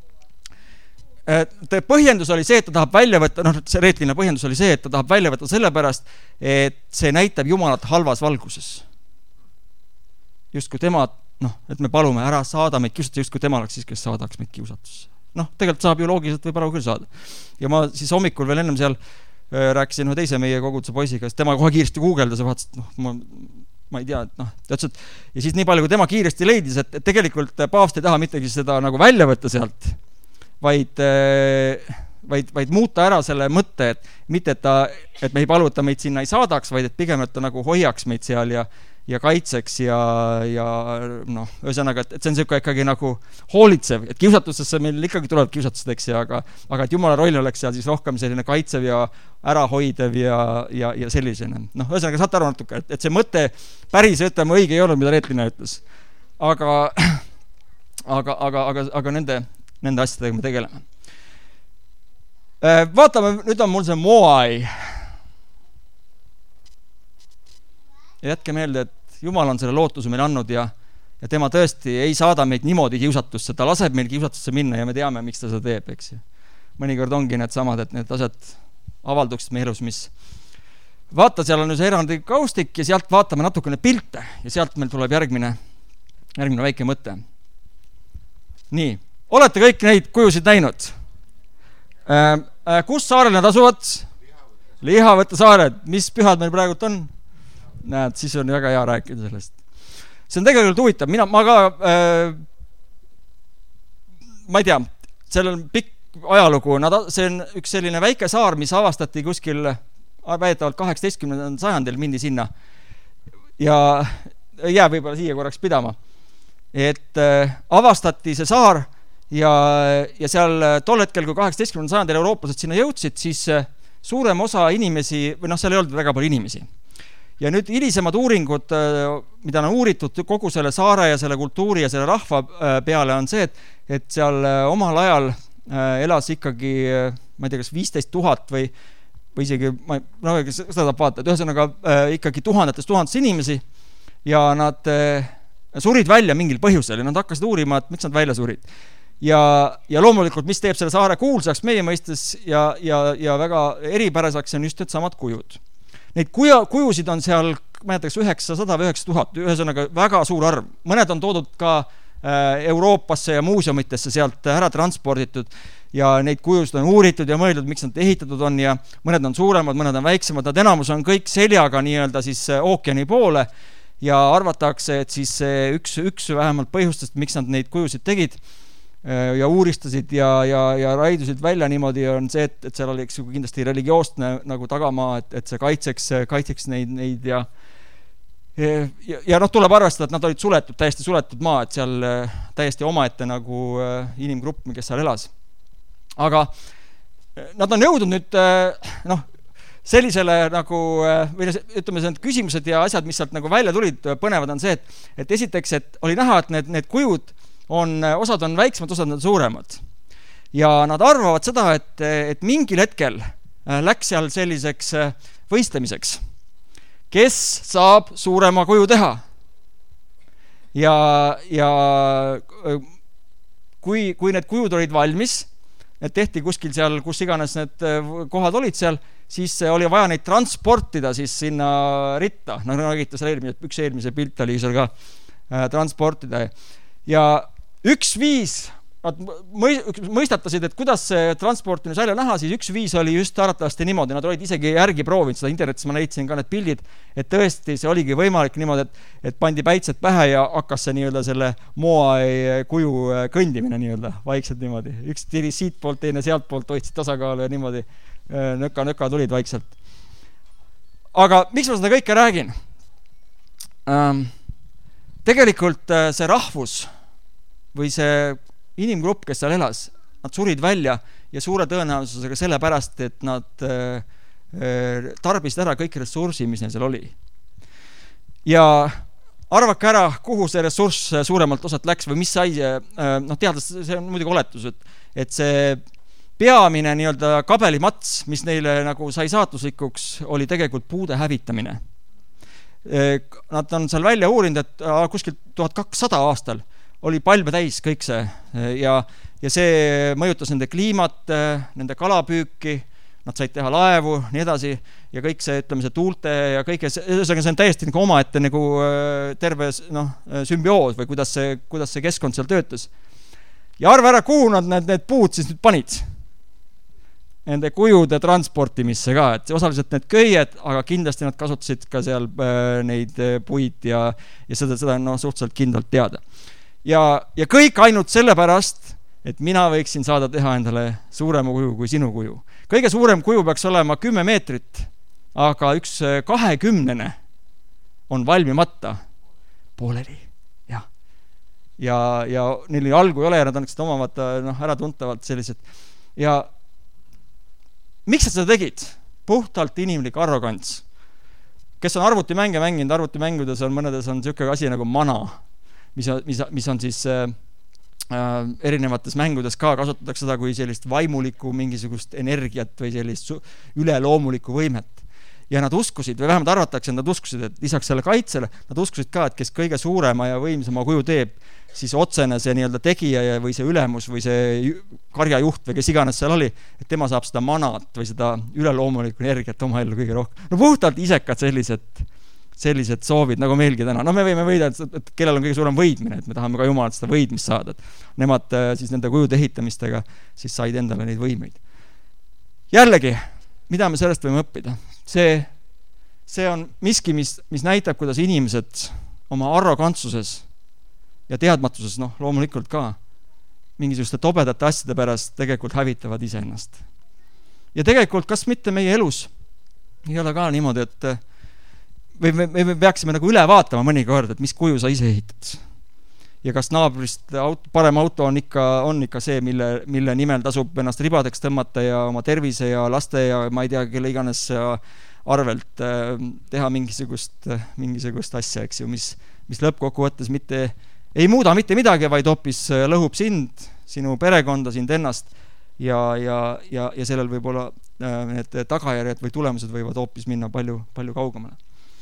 et põhjendus oli see, et ta tahab välja võtta, noh, see Reet Linna põhjendus oli see, et ta tahab välja võtta sellepärast, et see näitab Jumalat halvas valguses. Just kui tema, noh, et me palume ära saada meid kiusatusse, just kui tema oleks siis, kes saadaks meid kiusatusse. Noh, tegelikult saab ju loogiliselt või paraku küll saada. Ja ma siis hommikul veel ennem seal äh, rääkisin ühe teise meie koguduse poisiga, sest tema kohe kiiresti guugeldas ja vaatas, et noh, ma ma ei tea, et noh, täpselt, ja siis nii palju, kui tema kiiresti leidis, et, et tegelikult paavst ei taha mittegi seda nagu välja võtta sealt, vaid, vaid, vaid muuta ära selle mõtte, et mitte, et, ta, et me ei palu, et ta meid sinna ei saadaks, vaid et pigem, et ta nagu hoiaks meid seal ja, ja kaitseks ja, ja noh, ühesõnaga, et, et see on selline ikkagi nagu hoolitsev, et kiusatustesse meil ikkagi tuleb kiusatusteks, aga, aga et Jumala roll oleks seal siis rohkem selline kaitsev ja ärahoidev ja, ja, ja sellisena. Noh, ühesõnaga saate aru natuke, et, et see mõte päris ütleme õige ei olnud, mida Reet Linna ütles. Aga, aga, aga, aga, aga nende, nende asjadega me tegeleme. Vaatame, nüüd on mul see Moai. Ja jätke meelde, et Jumal on selle lootuse meil andnud ja, ja tema tõesti ei saada meid niimoodi kiusatusse, ta laseb meil kiusatusse minna ja me teame, miks ta seda teeb, eks ju. Mõnikord ongi need samad, et need asjad avalduksid meie elus, mis vaata, seal on ju see erandi kaustik ja sealt vaatame natukene pilte ja sealt meil tuleb järgmine, järgmine väike mõte. Nii, olete kõik neid kujusid näinud? Äh, äh, kus saarel nad asuvad? Lihavõtte saared. Mis pühad meil praegult on? Näed, siis on väga hea rääkida sellest. see on tegelikult huvitav, mina, ma ka äh, ma ei tea, seal on pikk ajalugu, nad, see on üks selline väike saar, mis avastati kuskil väidetavalt kaheksateistkümnendal sajandil mindi sinna ja jää võib-olla siia korraks pidama, et äh, avastati see saar ja, ja seal tol hetkel, kui kaheksateistkümnendal sajandil eurooplased sinna jõudsid, siis äh, suurem osa inimesi, või noh, seal ei olnud väga palju inimesi. Ja nüüd hilisemad uuringud, mida on uuritud kogu selle saare ja selle kultuuri ja selle rahva peale, on see, et, et seal omal ajal elas ikkagi, ma ei tea, kas viisteist tuhat või, või isegi, ma, no, seda saab vaadata, et ühesõnaga ikkagi tuhandetes tuhandetes inimesi ja nad surid välja mingil põhjusel ja nad hakkasid uurima, et miks nad välja surid. Ja, ja loomulikult, mis teeb selle saare kuulsaks meie mõistes ja, ja, ja väga eripäraseks on just need samad kujud. Neid kuju, kujusid on seal, ma ei tea, kas üheksasada või üheksa tuhat, ühesõnaga väga suur arv. Mõned on toodud ka äh, Euroopasse ja muuseumitesse sealt ära transporditud ja neid kujusid on uuritud ja mõeldud, miks nad ehitatud on ja mõned on suuremad, mõned on väiksemad. Nad enamus on kõik seljaga nii-öelda siis ookeani poole ja arvatakse, et siis üks, üks vähemalt põhjustest, miks nad neid kujusid tegid ja uuristasid ja, ja, ja raidusid välja niimoodi on see, et, et seal oli kindlasti religioostne nagu tagamaa, et, et see kaitseks, kaitseks neid, neid ja ja, ja noh, tuleb arvestada, et nad olid suletud, täiesti suletud maa, et seal täiesti omaette nagu inimgrupp, kes seal elas. Aga nad on jõudnud nüüd noh, sellisele nagu, või ütleme, need küsimused ja asjad, mis sealt nagu välja tulid, põnevad on see, et, et esiteks, et oli näha, et need, need kujud on, osad on väiksemad, osad on suuremad. Ja nad arvavad seda, et, et mingil hetkel läks seal selliseks võistlemiseks, kes saab suurema kuju teha. Ja, ja kui, kui need kujud olid valmis, need tehti kuskil seal, kus iganes need kohad olid seal, siis oli vaja neid transportida siis sinna ritta. No nägite seal eelmise, üks eelmise pilt oli seal ka äh, transportida. Ja üks viis, nad mõistatasid, et kuidas see transportimine välja näha, siis üks viis oli just arvatavasti niimoodi, nad olid isegi järgi proovinud seda internetis, ma leidsin ka need pildid, et tõesti see oligi võimalik niimoodi, et, et pandi päitsed pähe ja hakkas see nii-öelda selle moa kuju kõndimine nii-öelda vaikselt niimoodi. Üks tiri siit poolt, teine sealt poolt hoidsid tasakaalu ja niimoodi nöka-nöka tulid vaikselt. Aga miks ma seda kõike räägin? Ähm, tegelikult see rahvus või see inimgrupp, kes seal elas, nad surid välja ja suure tõenäosusega sellepärast, et nad äh, tarbisid ära kõik ressursi, mis neil seal oli. Ja arvake ära, kuhu see ressurss suuremalt osalt läks või mis sai, äh, noh teades, see on muidugi oletus, et, et see peamine nii-öelda kabelimats, mis neile nagu sai saatuslikuks, oli tegelikult puude hävitamine. Nad on seal välja uurinud, et kuskil tuhat kakssada aastal oli palme täis kõik see ja, ja see mõjutas nende kliimat, nende kalapüüki, nad said teha laevu, nii edasi ja kõik see, ütleme, see tuulte ja kõike see, see on täiesti nagu omaette nagu terve noh, sümbioos või kuidas see, kuidas see keskkond seal töötas. Ja arva ära, kuhu nad need, need puud siis nüüd panid? Nende kujude transportimisse ka, et osaliselt need köied, aga kindlasti nad kasutasid ka seal neid puid ja, ja seda, seda on no, suhteliselt kindlalt teada. Ja, ja kõik ainult sellepärast, et mina võiksin saada teha endale suurema kuju kui sinu kuju. Kõige suurem kuju peaks olema kümme meetrit, aga üks kahekümnene on valmimata pooleli. Ja, ja, ja neil algu ei ole ja nad on omavad noh, ära tuntavalt sellised. Ja miks sa seda tegid? Puhtalt inimlik arrogants. Kes on arvutimänge mänginud, arvutimängudes on mõnedes on niisugune asi nagu mana, mis on, mis, mis on siis äh, erinevates mängudes ka kasutatakse seda kui sellist vaimulikku mingisugust energiat või sellist üleloomulikku võimet. Ja nad uskusid, või vähemalt arvatakse, et nad uskusid, et lisaks selle kaitsele, nad uskusid ka, et kes kõige suurema ja võimsama kuju teeb, siis otsene see nii-öelda tegija või see ülemus või see karjajuht või kes iganes seal oli, et tema saab seda manat või seda üleloomulikku energiat oma ellu kõige rohkem. No puhtalt isekad sellised, sellised soovid, nagu meilgi täna. No me võime võida, et kellel on kõige suurem võidmine, et me tahame ka jumalalt seda võidmist saada. Et nemad siis nende kujude ehitamistega siis said endale neid võimeid. Jällegi, mida me sellest võime õppida? See, see on miski, mis, mis näitab, kuidas inimesed oma arrogantsuses ja teadmatuses, noh, loomulikult ka mingisuguste tobedate asjade pärast tegelikult hävitavad iseennast. Ja tegelikult, kas mitte meie elus ei ole ka niimoodi, et või me, me peaksime nagu üle vaatama mõnikord, et mis kuju sa ise ehitad. Ja kas naabrist auto, parem auto on ikka, on ikka see, mille, mille nimel tasub ennast ribadeks tõmmata ja oma tervise ja laste ja ma ei tea, kelle iganes arvelt teha mingisugust, mingisugust asja, eks ju, mis, mis lõppkokkuvõttes mitte, ei muuda mitte midagi, vaid hoopis lõhub sind, sinu perekonda, sind ennast ja, ja, ja, ja sellel võib olla need tagajärjed või tulemused võivad hoopis minna palju, palju kaugemale.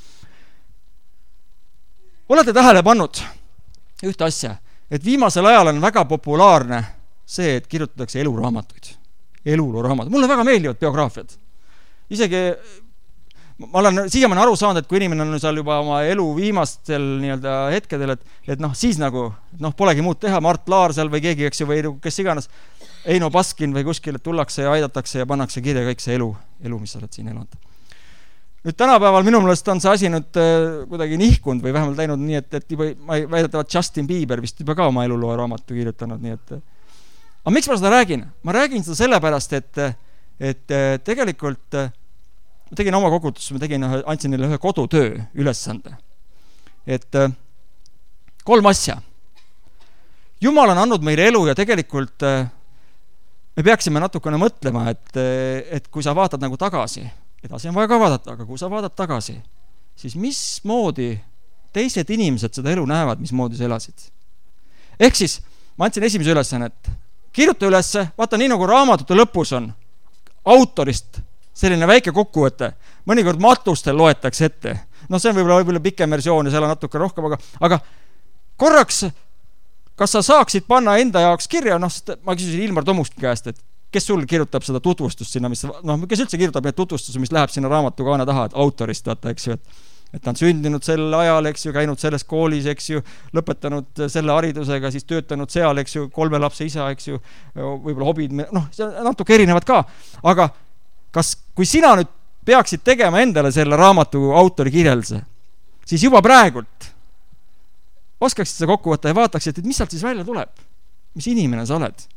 Olete tähele pannud ühte asja, et viimasel ajal on väga populaarne see, et kirjutatakse eluraamatuid. Elulooraamatuid. Mulle väga meeldivad biograafiad. Isegi ma olen siiamaani aru saanud, et kui inimene on seal juba oma elu viimastel nii-öelda hetkedel, et, et noh, siis nagu noh, polegi muud teha, Mart Laar seal või keegi, eks ju, või kes iganes, Eino Baskin või kuskil, et tullakse ja aidatakse ja pannakse kirja kõik see elu, elu, mis sa oled siin elanud. Nüüd tänapäeval minu meelest on see asi nüüd äh, kuidagi nihkunud või vähemalt läinud nii, et, et juba, ma ei väidetavad Justin Bieber vist juba ka oma eluloo raamatu kirjutanud, nii et aga miks ma seda räägin? Ma räägin seda sellepärast, et, et tegelikult ma tegin oma kogutusse, ma tegin, andsin neile ühe kodutöö ülesande. Et kolm asja. Jumal on andnud meile elu ja tegelikult me peaksime natukene mõtlema, et, et kui sa vaatad nagu tagasi, edasi on vaja ka vaadata, aga kui sa vaatad tagasi, siis mismoodi teised inimesed seda elu näevad, mismoodi sa elasid. Ehk siis ma andsin esimese ülesanne, et kirjuta ülesse, vaata nii nagu raamatute lõpus on autorist selline väike kokkuvõte, mõnikord matustel loetakse ette. No see on võib-olla, võib-olla pikem versioon ja seal on natuke rohkem, aga, aga korraks, kas sa saaksid panna enda jaoks kirja, noh, ma küsisin Ilmar Tomuski käest, et kes sul kirjutab seda tutvustust sinna, mis, noh, kes üldse kirjutab need tutvustusi, mis läheb sinna raamatu kaane taha, et autorist, vaata, eks ju, et, et ta on sündinud sel ajal, eks ju, käinud selles koolis, eks ju, lõpetanud selle haridusega, siis töötanud seal, eks ju, kolme lapse isa, eks ju, võib-olla hobid, noh, see on natuke erinevad ka, aga kas, kui sina nüüd peaksid tegema endale selle raamatu autori kirjelduse, siis juba praegult oskaksid seda kokku võtta ja vaataksid, et mis sealt siis välja tuleb, mis inimene sa oled.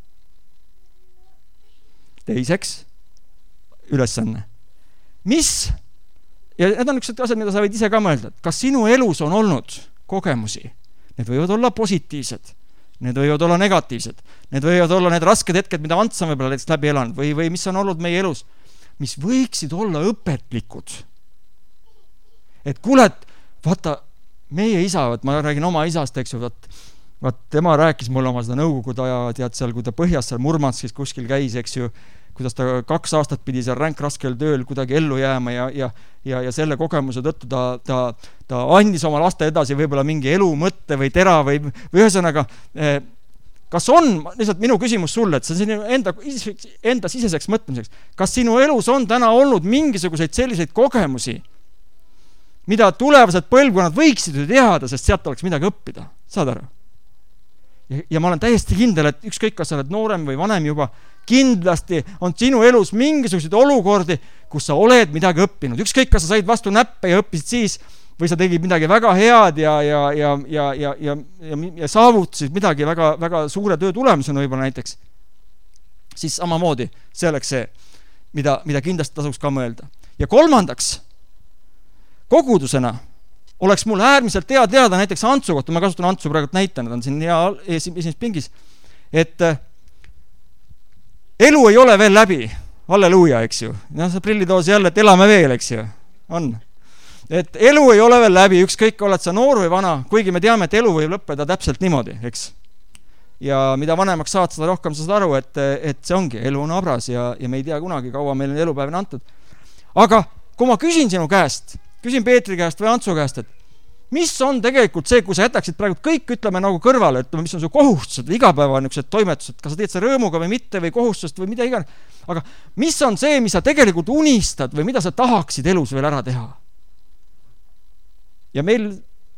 Teiseks, ülesanne. Mis, ja need on üks asjad, mida sa võid ise ka mõelda, kas sinu elus on olnud kogemusi, need võivad olla positiivsed, need võivad olla negatiivsed, need võivad olla need rasked hetked, mida Ants on võib-olla läbi elanud või, või mis on olnud meie elus, mis võiksid olla õpetlikud. Et kuule, vaata, meie isa, vaat ma räägin oma isast, eks ju, vaat, vaat tema rääkis mulle oma seda nõukogude aja, tead seal, kui ta põhjas seal Murmanskis kuskil käis, eks ju, kuidas ta kaks aastat pidi seal ränk raskel tööl kuidagi ellu jääma ja, ja, ja, ja selle kogemuse tõttu ta, ta, ta andis oma laste edasi võib-olla mingi elu mõtte või tera või, või ühesõnaga, kas on, lihtsalt minu küsimus sulle, et see on enda, enda siseseks mõtlemiseks, kas sinu elus on täna olnud mingisuguseid selliseid kogemusi, mida tulevased põlvkonnad võiksid ju teada, sest sealt oleks midagi õppida, saad aru? Ja, ja ma olen täiesti kindel, et ükskõik, kas sa oled noorem või vanem juba, kindlasti on sinu elus mingisuguseid olukordi, kus sa oled midagi õppinud. Ükskõik, kas sa said vastu näppe ja õppisid siis, või sa tegid midagi väga head ja, ja, ja, ja, ja, ja, ja, ja saavutasid midagi väga, väga suure töö tulemusena võib-olla näiteks. Siis samamoodi see oleks see, mida, mida kindlasti tasuks ka mõelda. Ja kolmandaks, kogudusena oleks mul äärmiselt hea teada näiteks Antsu kohta, ma kasutan Antsu praegu näitena, ta on siin hea esimeses pingis, et elu ei ole veel läbi, halleluuja, eks ju. No, see prillitoos jälle, et elame veel, eks ju. On. Et elu ei ole veel läbi, ükskõik oled sa noor või vana, kuigi me teame, et elu võib lõppeda täpselt niimoodi, eks. Ja mida vanemaks saad, seda rohkem sa saad aru, et, et see ongi, elu on abras ja, ja me ei tea kunagi, kaua meil on elupäevina antud. Aga kui ma küsin sinu käest, küsin Peetri käest või Antsu käest, et mis on tegelikult see, kui sa jätaksid praegu kõik, ütleme nagu kõrvale, et mis on su kohustused, igapäeva niisugused toimetused, kas sa teed see rõõmuga või mitte või kohustusest või mida iganes, aga mis on see, mis sa tegelikult unistad või mida sa tahaksid elus veel ära teha? Ja meil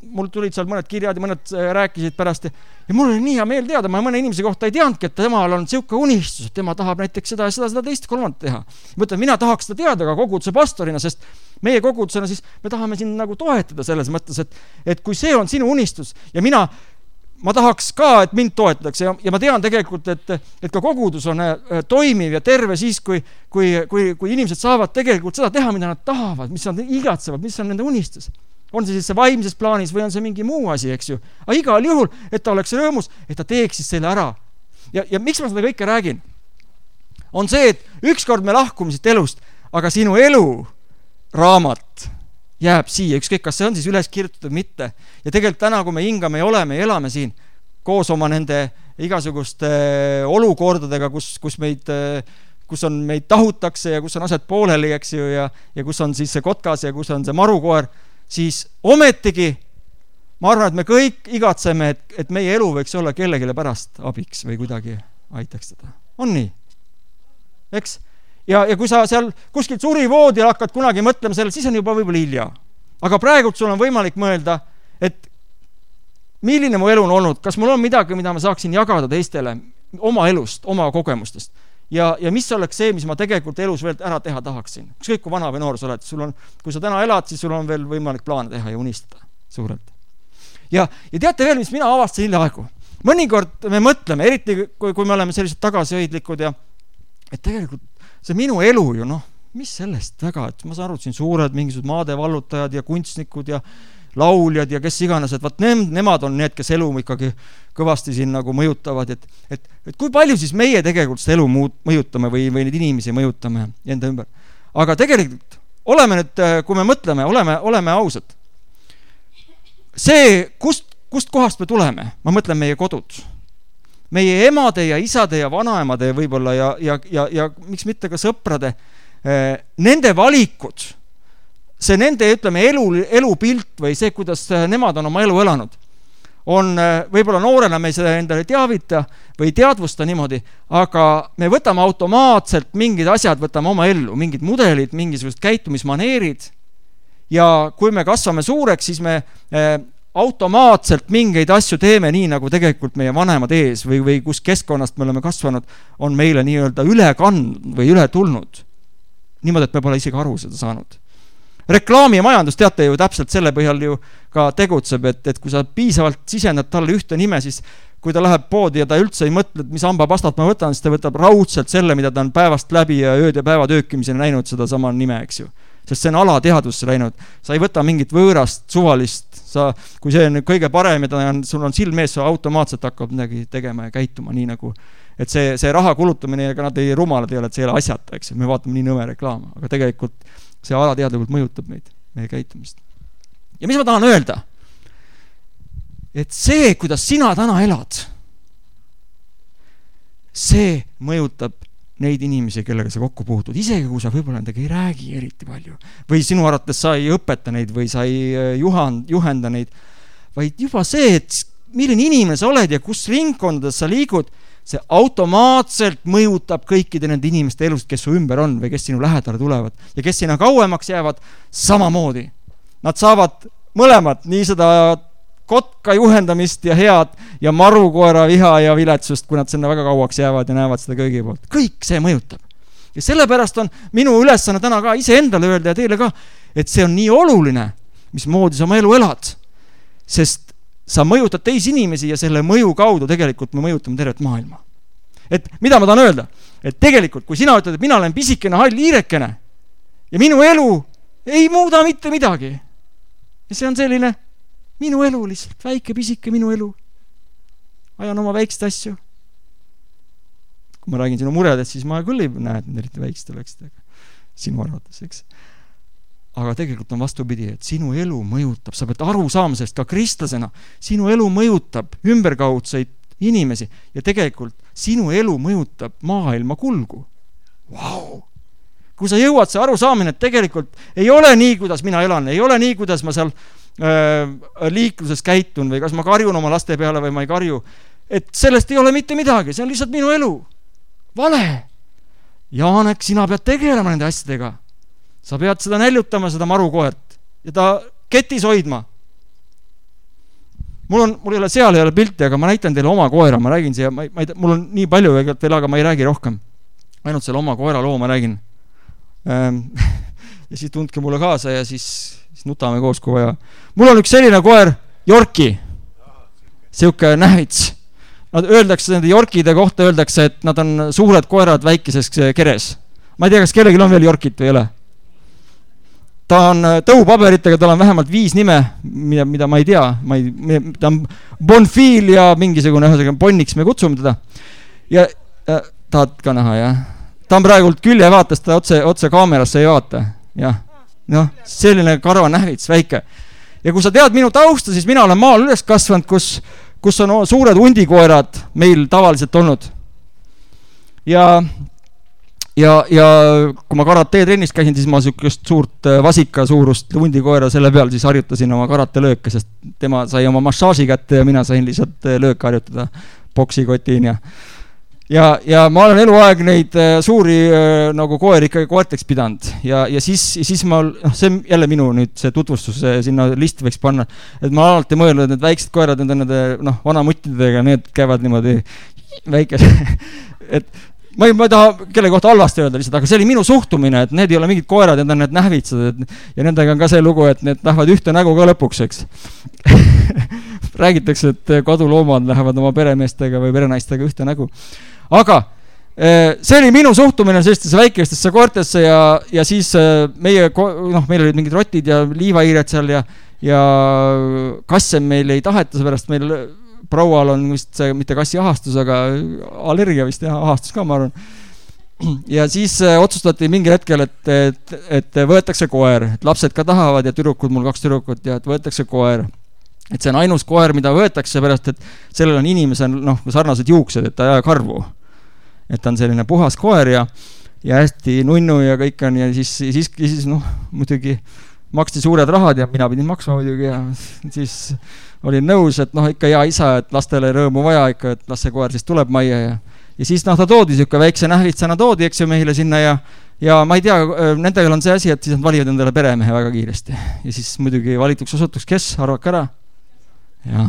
mul tulid seal mõned kirjad ja mõned rääkisid pärast ja, ja mul oli nii hea meel teada, ma mõne inimese kohta ei teadnudki, et temal on siuke unistus, et tema tahab näiteks seda ja seda, seda teist kolmandat teha. Mõtlen, mina tahaks seda teada ka koguduse pastorina, sest meie kogudusena siis me tahame siin nagu toetada selles mõttes, et, et kui see on sinu unistus ja mina ma tahaks ka, et mind toetatakse ja, ja ma tean tegelikult, et, et ka kogudus on toimiv ja terve siis, kui, kui, kui, kui inimesed saavad tegelikult seda teha, mida nad tahavad, mis nad igatsevad, mis on nende unistus. On see siis see vaimses plaanis või on see mingi muu asi, eks ju. Aga igal juhul, et ta oleks rõõmus, et ta teeks siis selle ära. Ja, ja miks ma seda kõike räägin? On see, et ükskord me lahkume siit elust, aga sinu elu raamat jääb siia, ükskõik, kas see on siis üles kirjutatud mitte. Ja tegelikult täna, kui me hingame ja oleme ja elame siin koos oma nende igasuguste olukordadega, kus, kus, meid, kus on meid tahutakse ja kus on asjad pooleli, eks ju, ja, ja kus on siis see kotkas ja kus on see marukoer, siis ometigi ma arvan, et me kõik igatseme, et, et meie elu võiks olla kellegile pärast abiks või kuidagi aitaks teda. On nii? Eks? Ja, ja kui sa seal kuskil surivoodil hakkad kunagi mõtlema selle, siis on juba võib-olla hilja. Aga praegult sul on võimalik mõelda, et milline mu elu on olnud, kas mul on midagi, mida ma saaksin jagada teistele oma elust, oma kogemustest. Ja, ja mis oleks see, mis ma tegelikult elus veel ära teha tahaksin. Ükskõik kui vana või noor sa oled, sul on, kui sa täna elad, siis sul on veel võimalik plaane teha ja unistada suurelt. Ja, ja teate veel, mis mina avastasin hiljaaegu. Mõnikord me mõtleme, eriti kui, kui me oleme sellised tagasihoidlikud ja et tegelikult see minu elu ju, noh, mis sellest väga, et ma saan aru, et siin suured mingisugused maadevallutajad ja kunstnikud ja lauljad ja kes iganes, et vaat ne- nemad on need, kes elu ikkagi kõvasti siin nagu mõjutavad, et, et, et kui palju siis meie tegelikult seda elu muud mõjutame või, või neid inimesi mõjutame enda ümber. Aga tegelikult oleme nüüd, kui me mõtleme, oleme, oleme ausad. See, kust, kust kohast me tuleme, ma mõtlen meie kodud. Meie emade ja isade ja vanaemade võib-olla ja, ja, ja, ja miks mitte ka sõprade, nende valikud, see nende, ütleme, elu, elupilt või see, kuidas nemad on oma elu elanud, on võib-olla noorena me seda endale teavita või teadvusta niimoodi, aga me võtame automaatselt mingid asjad, võtame oma ellu, mingid mudelid, mingisugused käitumismaneerid ja kui me kasvame suureks, siis me automaatselt mingeid asju teeme nii, nagu tegelikult meie vanemad ees või, või kus keskkonnast me oleme kasvanud, on meile nii-öelda üle kand või üle tulnud. Niimoodi, et me pole isegi aru seda saanud. Reklaami ja majandus, teate ju täpselt selle põhjal ju ka tegutseb, et, et kui sa piisavalt sisendad talle ühte nime, siis kui ta läheb poodi ja ta üldse ei mõtle, mis hambapastat ma võtan, siis ta võtab raudselt selle, mida ta on päevast läbi ja ööd ja päeva töökimiseni näinud seda sama nime, eks ju. Sest see on alateadusse läinud. Sa ei võta mingit võõrast, suvalist, sa, kui see on kõige parem ja ta on, sul on silm ees, sa automaatselt hakkab midagi tegema ja käituma nii nagu, et see, see raha kulutamine, ega nad ei rumalad ei ole, et see ei ole asjata, eks, me vaatame nii nõme reklaama, aga tegelikult see alateadlikult mõjutab meid, meie käitumist. Ja mis ma tahan öelda? Et see, kuidas sina täna elad, see mõjutab neid inimesi, kellega sa kokku puutud, isegi kui sa võib-olla nendega ei räägi eriti palju. Või sinu arvates sa ei õpeta neid või sa ei juhand, juhenda neid, vaid juba see, et milline inimene sa oled ja kus ringkondades sa liigud, see automaatselt mõjutab kõikide nende inimeste elust, kes su ümber on või kes sinu lähedale tulevad ja kes sinna kauemaks jäävad samamoodi. Nad saavad mõlemad nii seda kotka juhendamist ja head ja marukoera viha ja viletsust, kui nad sinna väga kauaks jäävad ja näevad seda kõigi poolt. Kõik see mõjutab. Ja sellepärast on minu ülesanne täna ka ise endale öelda ja teile ka, et see on nii oluline, mis moodi sa oma elu elad. Sest sa mõjutad teisi inimesi ja selle mõju kaudu tegelikult me mõjutame tervet maailma. Et mida ma tahan öelda? Et tegelikult, kui sina ütled, et mina olen pisikene hall hiirekene ja minu elu ei muuda mitte midagi. Ja see on selline minu elu lihtsalt, väike pisike minu elu. Ajan oma väikest asju. Kui ma räägin sinu muredest, siis ma küll ei näe, et need eriti väikest oleks sinu arvates, eks. Aga tegelikult on vastupidi, et sinu elu mõjutab, sa pead aru saama sellest ka kristlasena, sinu elu mõjutab ümberkaudseid inimesi ja tegelikult sinu elu mõjutab maailma kulgu. Vau! Kui sa jõuad see aru saamine, et tegelikult ei ole nii, kuidas mina elan, ei ole nii, kuidas ma seal liikluses käitun või kas ma karjun oma laste peale või ma ei karju, et sellest ei ole mitte midagi, see on lihtsalt minu elu. Vale! Jaanek, sina pead tegelema nende asjadega. Sa pead seda näljutama, seda marukoert ja ta ketis hoidma. mul on, mul ei ole seal ei ole pilti, aga ma näitan teile oma koera, ma räägin siia, ma, ma ei, mul on nii palju veel, aga ma ei räägi rohkem. Ainult selle oma koera loo ma räägin. Ähm, ja siis tundke mulle kaasa ja siis, siis nutame koos, kui vaja. Mul on üks selline koer, Yorki. Siuke nähvits. Nad öeldakse, nende Yorkide kohta öeldakse, et nad on suured koerad väikeses keres. Ma ei tea, kas kellelgi on veel Yorkit või ei ole. Ta on tõupaberitega, tal on vähemalt viis nime, mida, mida ma ei tea. Ma ei, ta on Bonfil ja mingisugune ühesõnaga Bonniks me kutsume teda. Ja, ja tahad ka näha, jah? Ta on praegult külje vaatas, ta otse, otse kaamerasse ei vaata. Jah. Noh, selline karva nähvits, väike. Ja kui sa tead minu tausta, siis mina olen maal üles kasvanud, kus, kus on suured hundikoerad meil tavaliselt olnud. Ja Ja, ja kui ma karate trennis käisin, siis ma sükest suurt vasika suurust hundikoera selle peal siis harjutasin oma karate lööke, sest tema sai oma massaaži kätte ja mina sain lihtsalt lööke harjutada boksikotiin ja ja, ja ma olen eluaeg neid suuri nagu koeri ikkagi koerteks pidanud ja, ja siis, siis ma, noh, see jälle minu nüüd see tutvustus sinna listi võiks panna, et ma alati mõelnud, et need väiksed koerad, need on nende, noh, vanamuttidega, need käivad niimoodi väikese, et Ma ei, ma ei taha kelle kohta halvasti öelda lihtsalt, aga see oli minu suhtumine, et need ei ole mingid koerad, need on need nähvitsad et, ja nendega on ka see lugu, et need lähevad ühte nägu ka lõpuks, eks. Räägitakse, et koduloomad lähevad oma peremeestega või perenaistega ühte nägu. Aga see oli minu suhtumine sellistesse väikestesse koertesse ja, ja siis meie, noh, meil olid mingid rotid ja liivaiired seal ja, ja kasse meil ei taheta, seepärast meil proual on vist see, mitte kassi ahastus, aga allergia vist jah, ahastus ka, ma arvan. Ja siis äh, otsustati mingil hetkel, et, et, et võetakse koer, et lapsed ka tahavad ja tüdrukud, mul kaks tüdrukut ja et võetakse koer. Et see on ainus koer, mida võetakse, pärast, et sellel on inimesel noh, sarnased juuksed, et ta ei aja karvu. Et ta on selline puhas koer ja, ja hästi nunnu ja kõik on ja siis, siis, siis noh, muidugi maksti suured rahad ja mina pidin maksma muidugi ja siis olin nõus, et noh, ikka hea isa, et lastele rõõmu vaja ikka, et las see koer siis tuleb majja ja, ja siis noh, ta toodi siuke väikse nähvitsana toodi, eks ju meile sinna ja, ja ma ei tea, nendega on see asi, et siis nad valivad endale peremehe väga kiiresti ja siis muidugi valituks osutuks, kes, arvake ära? Ja.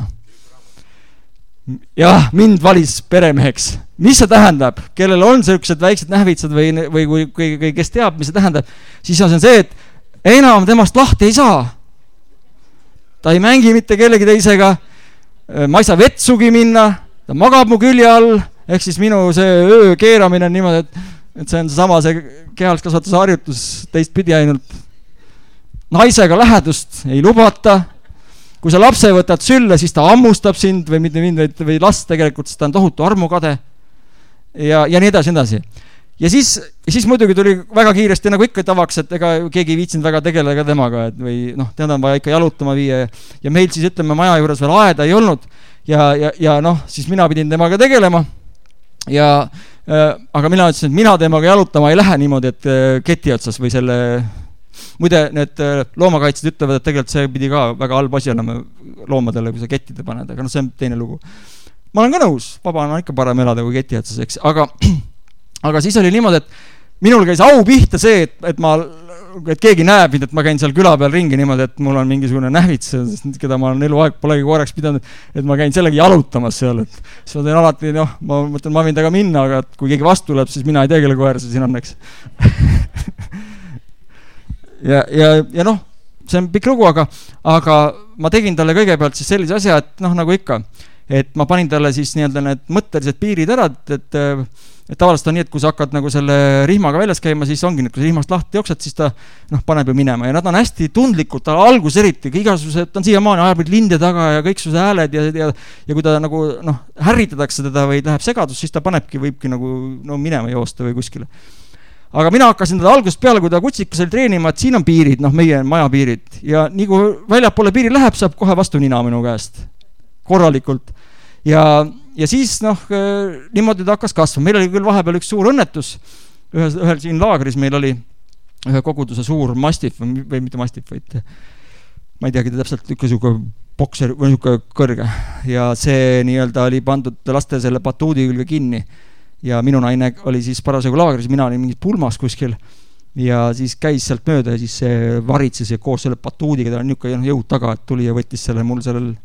Jah, mind valis peremeheks. Mis see tähendab? Kellel on sellised väiksed nähvitsad või, või, või, või, või kes teab, mis see tähendab, siis on see, et enam temast lahti ei saa. Ta ei mängi mitte kellegi teisega, ma ei saa vetsugi minna, ta magab mu külje all, ehk siis minu see öö keeramine on niimoodi, et, et see on sama see kehalskasvatuse harjutus teistpidi ainult. Naisega lähedust ei lubata, kui sa lapse võtad sülle, siis ta ammustab sind või mitte mind, või last tegelikult, sest ta on tohutu armukade ja, ja nii edasi, nii edasi. Ja siis, siis muidugi tuli väga kiiresti nagu ikka tavaks, et ega keegi ei viitsinud väga tegeleda temaga, et või noh, teda on vaja ikka jalutama viia ja, ja meil siis ütleme maja juures veel aeda ei olnud ja, ja, ja noh, siis mina pidin temaga tegelema ja äh, aga mina ütlesin, et mina temaga jalutama ei lähe niimoodi, et äh, keti otsas või selle muide, need äh, loomakaitsed ütlevad, et tegelikult see pidi ka väga halb asi olema loomadele, kui sa kettide paned, aga noh, see on teine lugu. Ma olen ka nõus, vabana on ikka parem elada kui keti otsas, eks, aga Aga siis oli niimoodi, et minul käis au pihta see, et, et, ma, et keegi näeb, et ma käin seal küla peal ringi niimoodi, et mul on mingisugune nähvits, keda ma olen eluaeg polegi koeraks pidanud, et ma käin sellega jalutamas seal. Et siis ma teen alati, noh, ma mõtlen, ma võin taga minna, aga kui keegi vastu tuleb, siis mina ei tea, kelle koer see siin on, eks. ja, ja, ja noh, see on pikk lugu, aga, aga ma tegin talle kõigepealt siis sellise asja, et noh, nagu ikka, et ma panin talle siis nii-öelda need mõttelised piirid ära, et, et et tavaliselt on nii, et kui sa hakkad nagu selle rihmaga väljas käima, siis ongi, kui sa rihmast lahti jooksed, siis ta noh, paneb ju minema ja nad on hästi tundlikud, ta algus eriti, igasugused, ta on siiamaani ajab linde taga ja kõik su hääled ja, ja, ja kui ta nagu noh, härritatakse teda või läheb segadus, siis ta panebki, võibki nagu no, minema joosta või kuskile. Aga mina hakkasin teda algusest peale, kui ta kutsikas oli treenima, et siin on piirid, noh meie maja piirid ja nii kui väljapoole piiri läheb, saab kohe vastu nina minu käest korralikult ja Ja siis noh, niimoodi ta hakkas kasvama. Meil oli küll vahepeal üks suur õnnetus. Ühes, ühel siin laagris meil oli ühe koguduse suur mastif või mitte mastif, vaid ma ei teagi, ta täpselt ikka siuke bokser või siuke kõrge. Ja see nii-öelda oli pandud laste selle batuudi külge kinni. Ja minu naine oli siis parasjagu laagris, mina olin mingis pulmas kuskil. Ja siis käis sealt mööda ja siis see varitses ja koos selle batuudiga, ta on niuke jõud taga, et tuli ja võttis selle mul sellel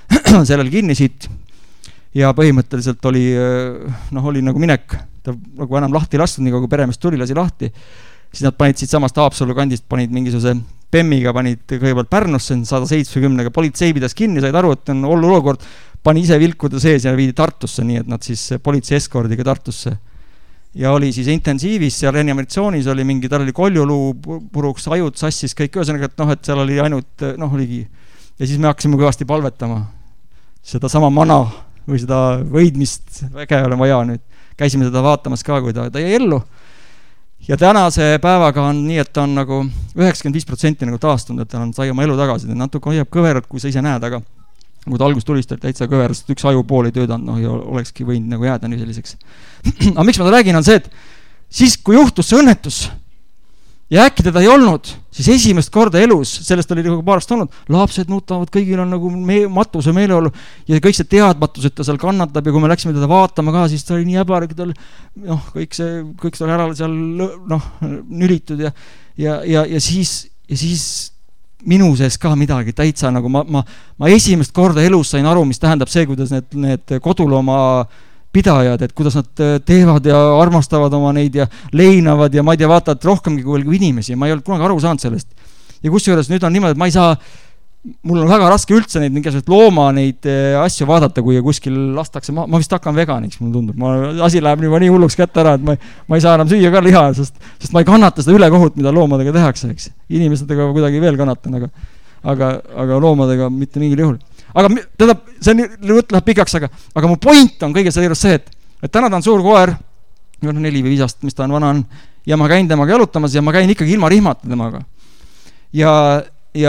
sellel kinni siit ja põhimõtteliselt oli, noh, oli nagu minek, ta nagu enam lahti lastud, nii kui peremees tuli, lasi lahti, siis nad panid siit samast Haapsalu kandist, panid mingisuguse Pemmiga, panid kõigepealt Pärnusse, sada seitsmekümnega, politsei pidas kinni, said aru, et on ollu olukord, pani ise vilkuda sees ja viidi Tartusse, nii et nad siis politsei eskordiga Tartusse. Ja oli siis intensiivis, seal reanimatsioonis oli mingi, tal oli koljuluu puruks, ajud sassis, kõik ühesõnaga, et noh, et seal oli ainult, noh, oligi. Ja siis me hakkasime kõvasti palvetama seda sama mana või seda võidmist väge ole vaja nüüd. Käisime seda vaatamas ka, kui ta, ta jäi ellu. Ja tänase päevaga on nii, et ta on nagu üheksakümmend viis protsenti nagu taastunud, et ta on sai oma elu tagasi. Natuke hoiab kõverad, kui sa ise näed, aga kui ta algus tulist, et täitsa kõverast, üks aju pool ei töödanud, noh, ja olekski võinud nagu jääda nii selliseks. Aga miks ma ta räägin, on see, et siis, kui juhtus see õnnetus ja äkki teda ei olnud, siis esimest korda elus, sellest oli nagu paarast olnud, lapsed nutavad, kõigil on nagu me, matuse meeleolu ja kõik see teadmatus, et ta seal kannatab ja kui me läksime teda vaatama ka, siis ta oli nii häbarik, tal, noh, kõik see, kõik see oli ära seal, noh, nülitud ja, ja, ja, ja siis, ja siis minu sees ka midagi täitsa nagu ma, ma, ma esimest korda elus sain aru, mis tähendab see, kuidas need, need kodulooma pidajad, et kuidas nad teevad ja armastavad oma neid ja leinavad ja ma ei tea, vaatad rohkemgi kui inimesi ja ma ei olnud kunagi aru saanud sellest. Ja kusjuures nüüd on niimoodi, et ma ei saa, mul on väga raske üldse neid mingisugust looma neid asju vaadata, kui kuskil lastakse, ma, ma vist hakkan veganiks, mulle tundub. Ma, asi läheb nii, nii hulluks kätte ära, et ma, ma ei saa enam süüa ka liha, sest, sest ma ei kannata seda ülekohut, mida loomadega tehakse, eks. Inimestega kuidagi veel kannatan, aga, aga, aga loomadega mitte mingil juhul. Aga teda, see lõtt läheb pikaks, aga, aga mu point on kõige selle juures see, et, et täna ta on suur koer, neli või viis aastat, mis ta on vana on, ja ma käin temaga jalutamas ja ma käin ikkagi ilma rihmata temaga. Ja, ja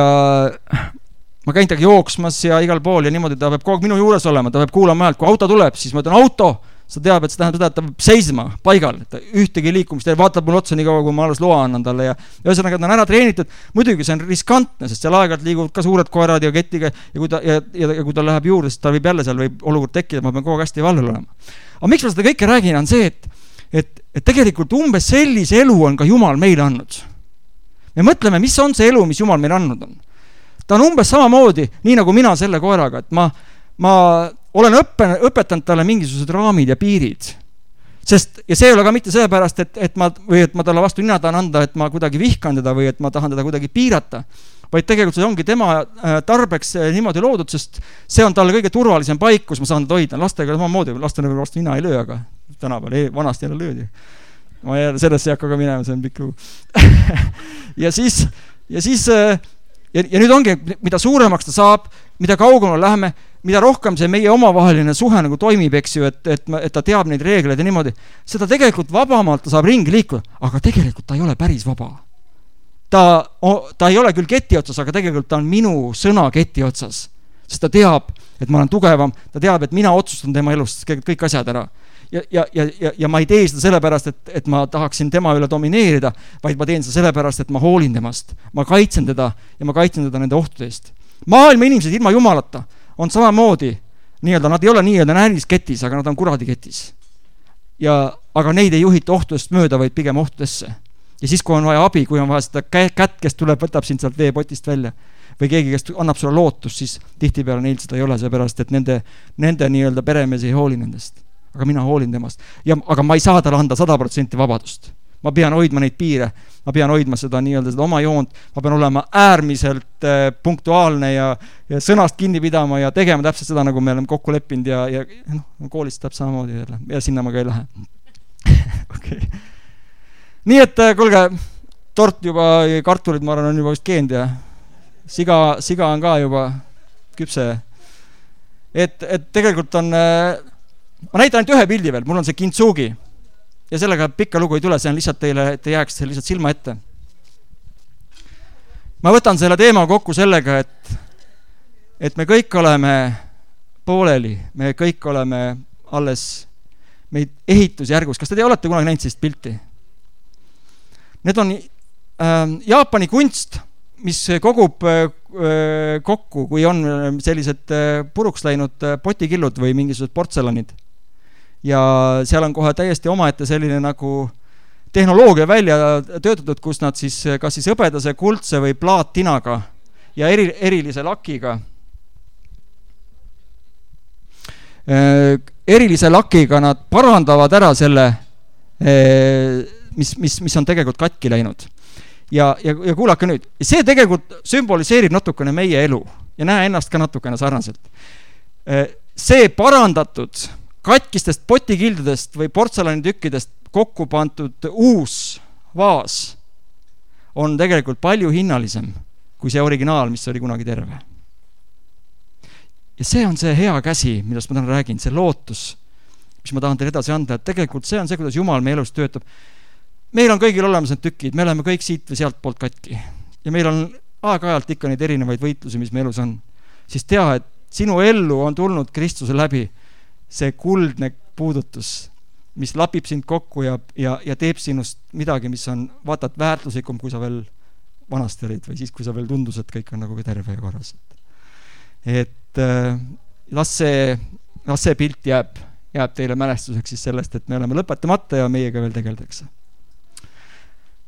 ma käin temaga jooksmas ja igal pool ja niimoodi ta peab kogu minu juures olema, ta peab kuulama ajalt, kui auto tuleb, siis ma ütlen auto, sa teab, et see tähendab seda, et ta peab seisma paigal, et ühtegi liikumist, vaatab mul otsa nii kaua, kui ma alles loa annan talle ja ühesõnaga ta on ära treenitud, muidugi see on riskantne, sest seal aeg-ajalt liiguvad ka suured koerad ja ketiga ja kui ta, ja, ja, ja kui ta läheb juurde, siis ta võib jälle seal võib olukord tekkida, ma pean kogu hästi vallel olema. Aga miks ma seda kõike räägin, on see, et, et, et tegelikult umbes sellise elu on ka Jumal meile andnud. Me mõtleme, mis on see elu, mis Jumal meile andnud on. Ta on umbes samamoodi, nii nagu mina selle koeraga, et ma, ma olen õppen, õpetanud talle mingisugused raamid ja piirid. Sest, ja see ei ole ka mitte sellepärast, et, et, ma, või et ma talle vastu nina tahan anda, et ma kuidagi vihkan teda või et ma tahan teda kuidagi piirata, vaid tegelikult see ongi tema tarbeks niimoodi loodud, sest see on talle kõige turvalisem paik, kus ma saan teda hoida. Lastega samamoodi, lastele vastu nina ei löö, aga tänapäeval ei, vanasti jälle löödi. Ma jälle sellest ei hakka ka minema, see on pikk lugu. ja siis, ja siis ja, ja nüüd ongi, mida suuremaks ta saab, mida kaugemale läheme, mida rohkem see meie omavaheline suhe nagu toimib, eks ju, et, et, et ta teab neid reegleid ja niimoodi, seda tegelikult vabamalt ta saab ringi liikuda, aga tegelikult ta ei ole päris vaba. Ta, ta ei ole küll keti otsas, aga tegelikult ta on minu sõna keti otsas, sest ta teab, et ma olen tugevam, ta teab, et mina otsustan tema elust kõik asjad ära. Ja, ja, ja, ja ma ei tee seda sellepärast, et, et ma tahaksin tema üle domineerida, vaid ma teen seda sellepärast, et ma hoolin temast. Ma kaitsen teda ja ma kaitsen teda nende ohtudest. Maailma inimesed ilma Jumalata on samamoodi, nii-öelda, nad ei ole nii-öelda näärisketis, aga nad on kuradiketis. Ja, aga neid ei juhita ohtudest mööda, vaid pigem ohtudesse. Ja siis, kui on vaja abi, kui on vaja seda kätt, kes tuleb, võtab sind sealt veepotist välja, või keegi, kes annab sulle lootust, siis tihtipeale neil seda ei ole, seepärast, et nende, nende nii-öelda peremees ei hooli nendest. Aga mina hoolin temast. Ja, aga ma ei saa talle anda sada protsenti vabadust. Ma pean hoidma neid piire, ma pean hoidma seda nii-öelda seda oma joont, ma pean olema äärmiselt äh, punktuaalne ja, ja sõnast kinni pidama ja tegema täpselt seda, nagu me oleme kokku leppinud ja, ja noh, koolist täpselt samamoodi jälle. Ja sinna ma ka ei lähe. okay. Nii et kuulge, tort juba, kartulid ma arvan on juba vist keend ja siga, siga on ka juba küpse. Et, et tegelikult on, ma näitan ainult ühe pildi veel, mul on see kintsugi. Ja sellega pikka lugu ei tule, see on lihtsalt teile, et te jääks lihtsalt silma ette. Ma võtan selle teema kokku sellega, et, et me kõik oleme pooleli, me kõik oleme alles meid ehitusjärgus. Kas te te olete kunagi näinud sellist pilti? Need on äh, Jaapani kunst, mis kogub äh, kokku, kui on sellised äh, puruks läinud äh, potikillud või mingisugused portselanid. Ja seal on kohe täiesti omaette selline nagu tehnoloogia välja töötatud, kus nad siis kas siis hõbedase, kuldse või plaattinaga ja eri, erilise lakiga erilise lakiga nad parandavad ära selle, mis, mis, mis on tegelikult katki läinud. Ja, ja, ja kuulake nüüd, see tegelikult sümboliseerib natukene meie elu ja näe ennast ka natukene sarnaselt. See parandatud katkistest potikildudest või portselanitükkidest kokku pandud uus vaas on tegelikult palju hinnalisem kui see originaal, mis oli kunagi terve. Ja see on see hea käsi, millest ma täna räägin, see lootus, mis ma tahan teile edasi anda, et tegelikult see on see, kuidas Jumal meie elus töötab. Meil on kõigil olemas need tükid, me oleme kõik siit või sealt poolt katki. Ja meil on aeg-ajalt ikka neid erinevaid võitlusi, mis me elus on. Siis tea, et sinu ellu on tulnud Kristuse läbi see kuldne puudutus, mis lapib sind kokku ja, ja, ja teeb sinust midagi, mis on vaatad väärtuslikum, kui sa veel vanasti olid või siis, kui sa veel tundus, et kõik on nagu terve ja korras. Et äh, las see, las see pilt jääb, jääb teile mälestuseks siis sellest, et me oleme lõpetamata ja meiega veel tegeldakse.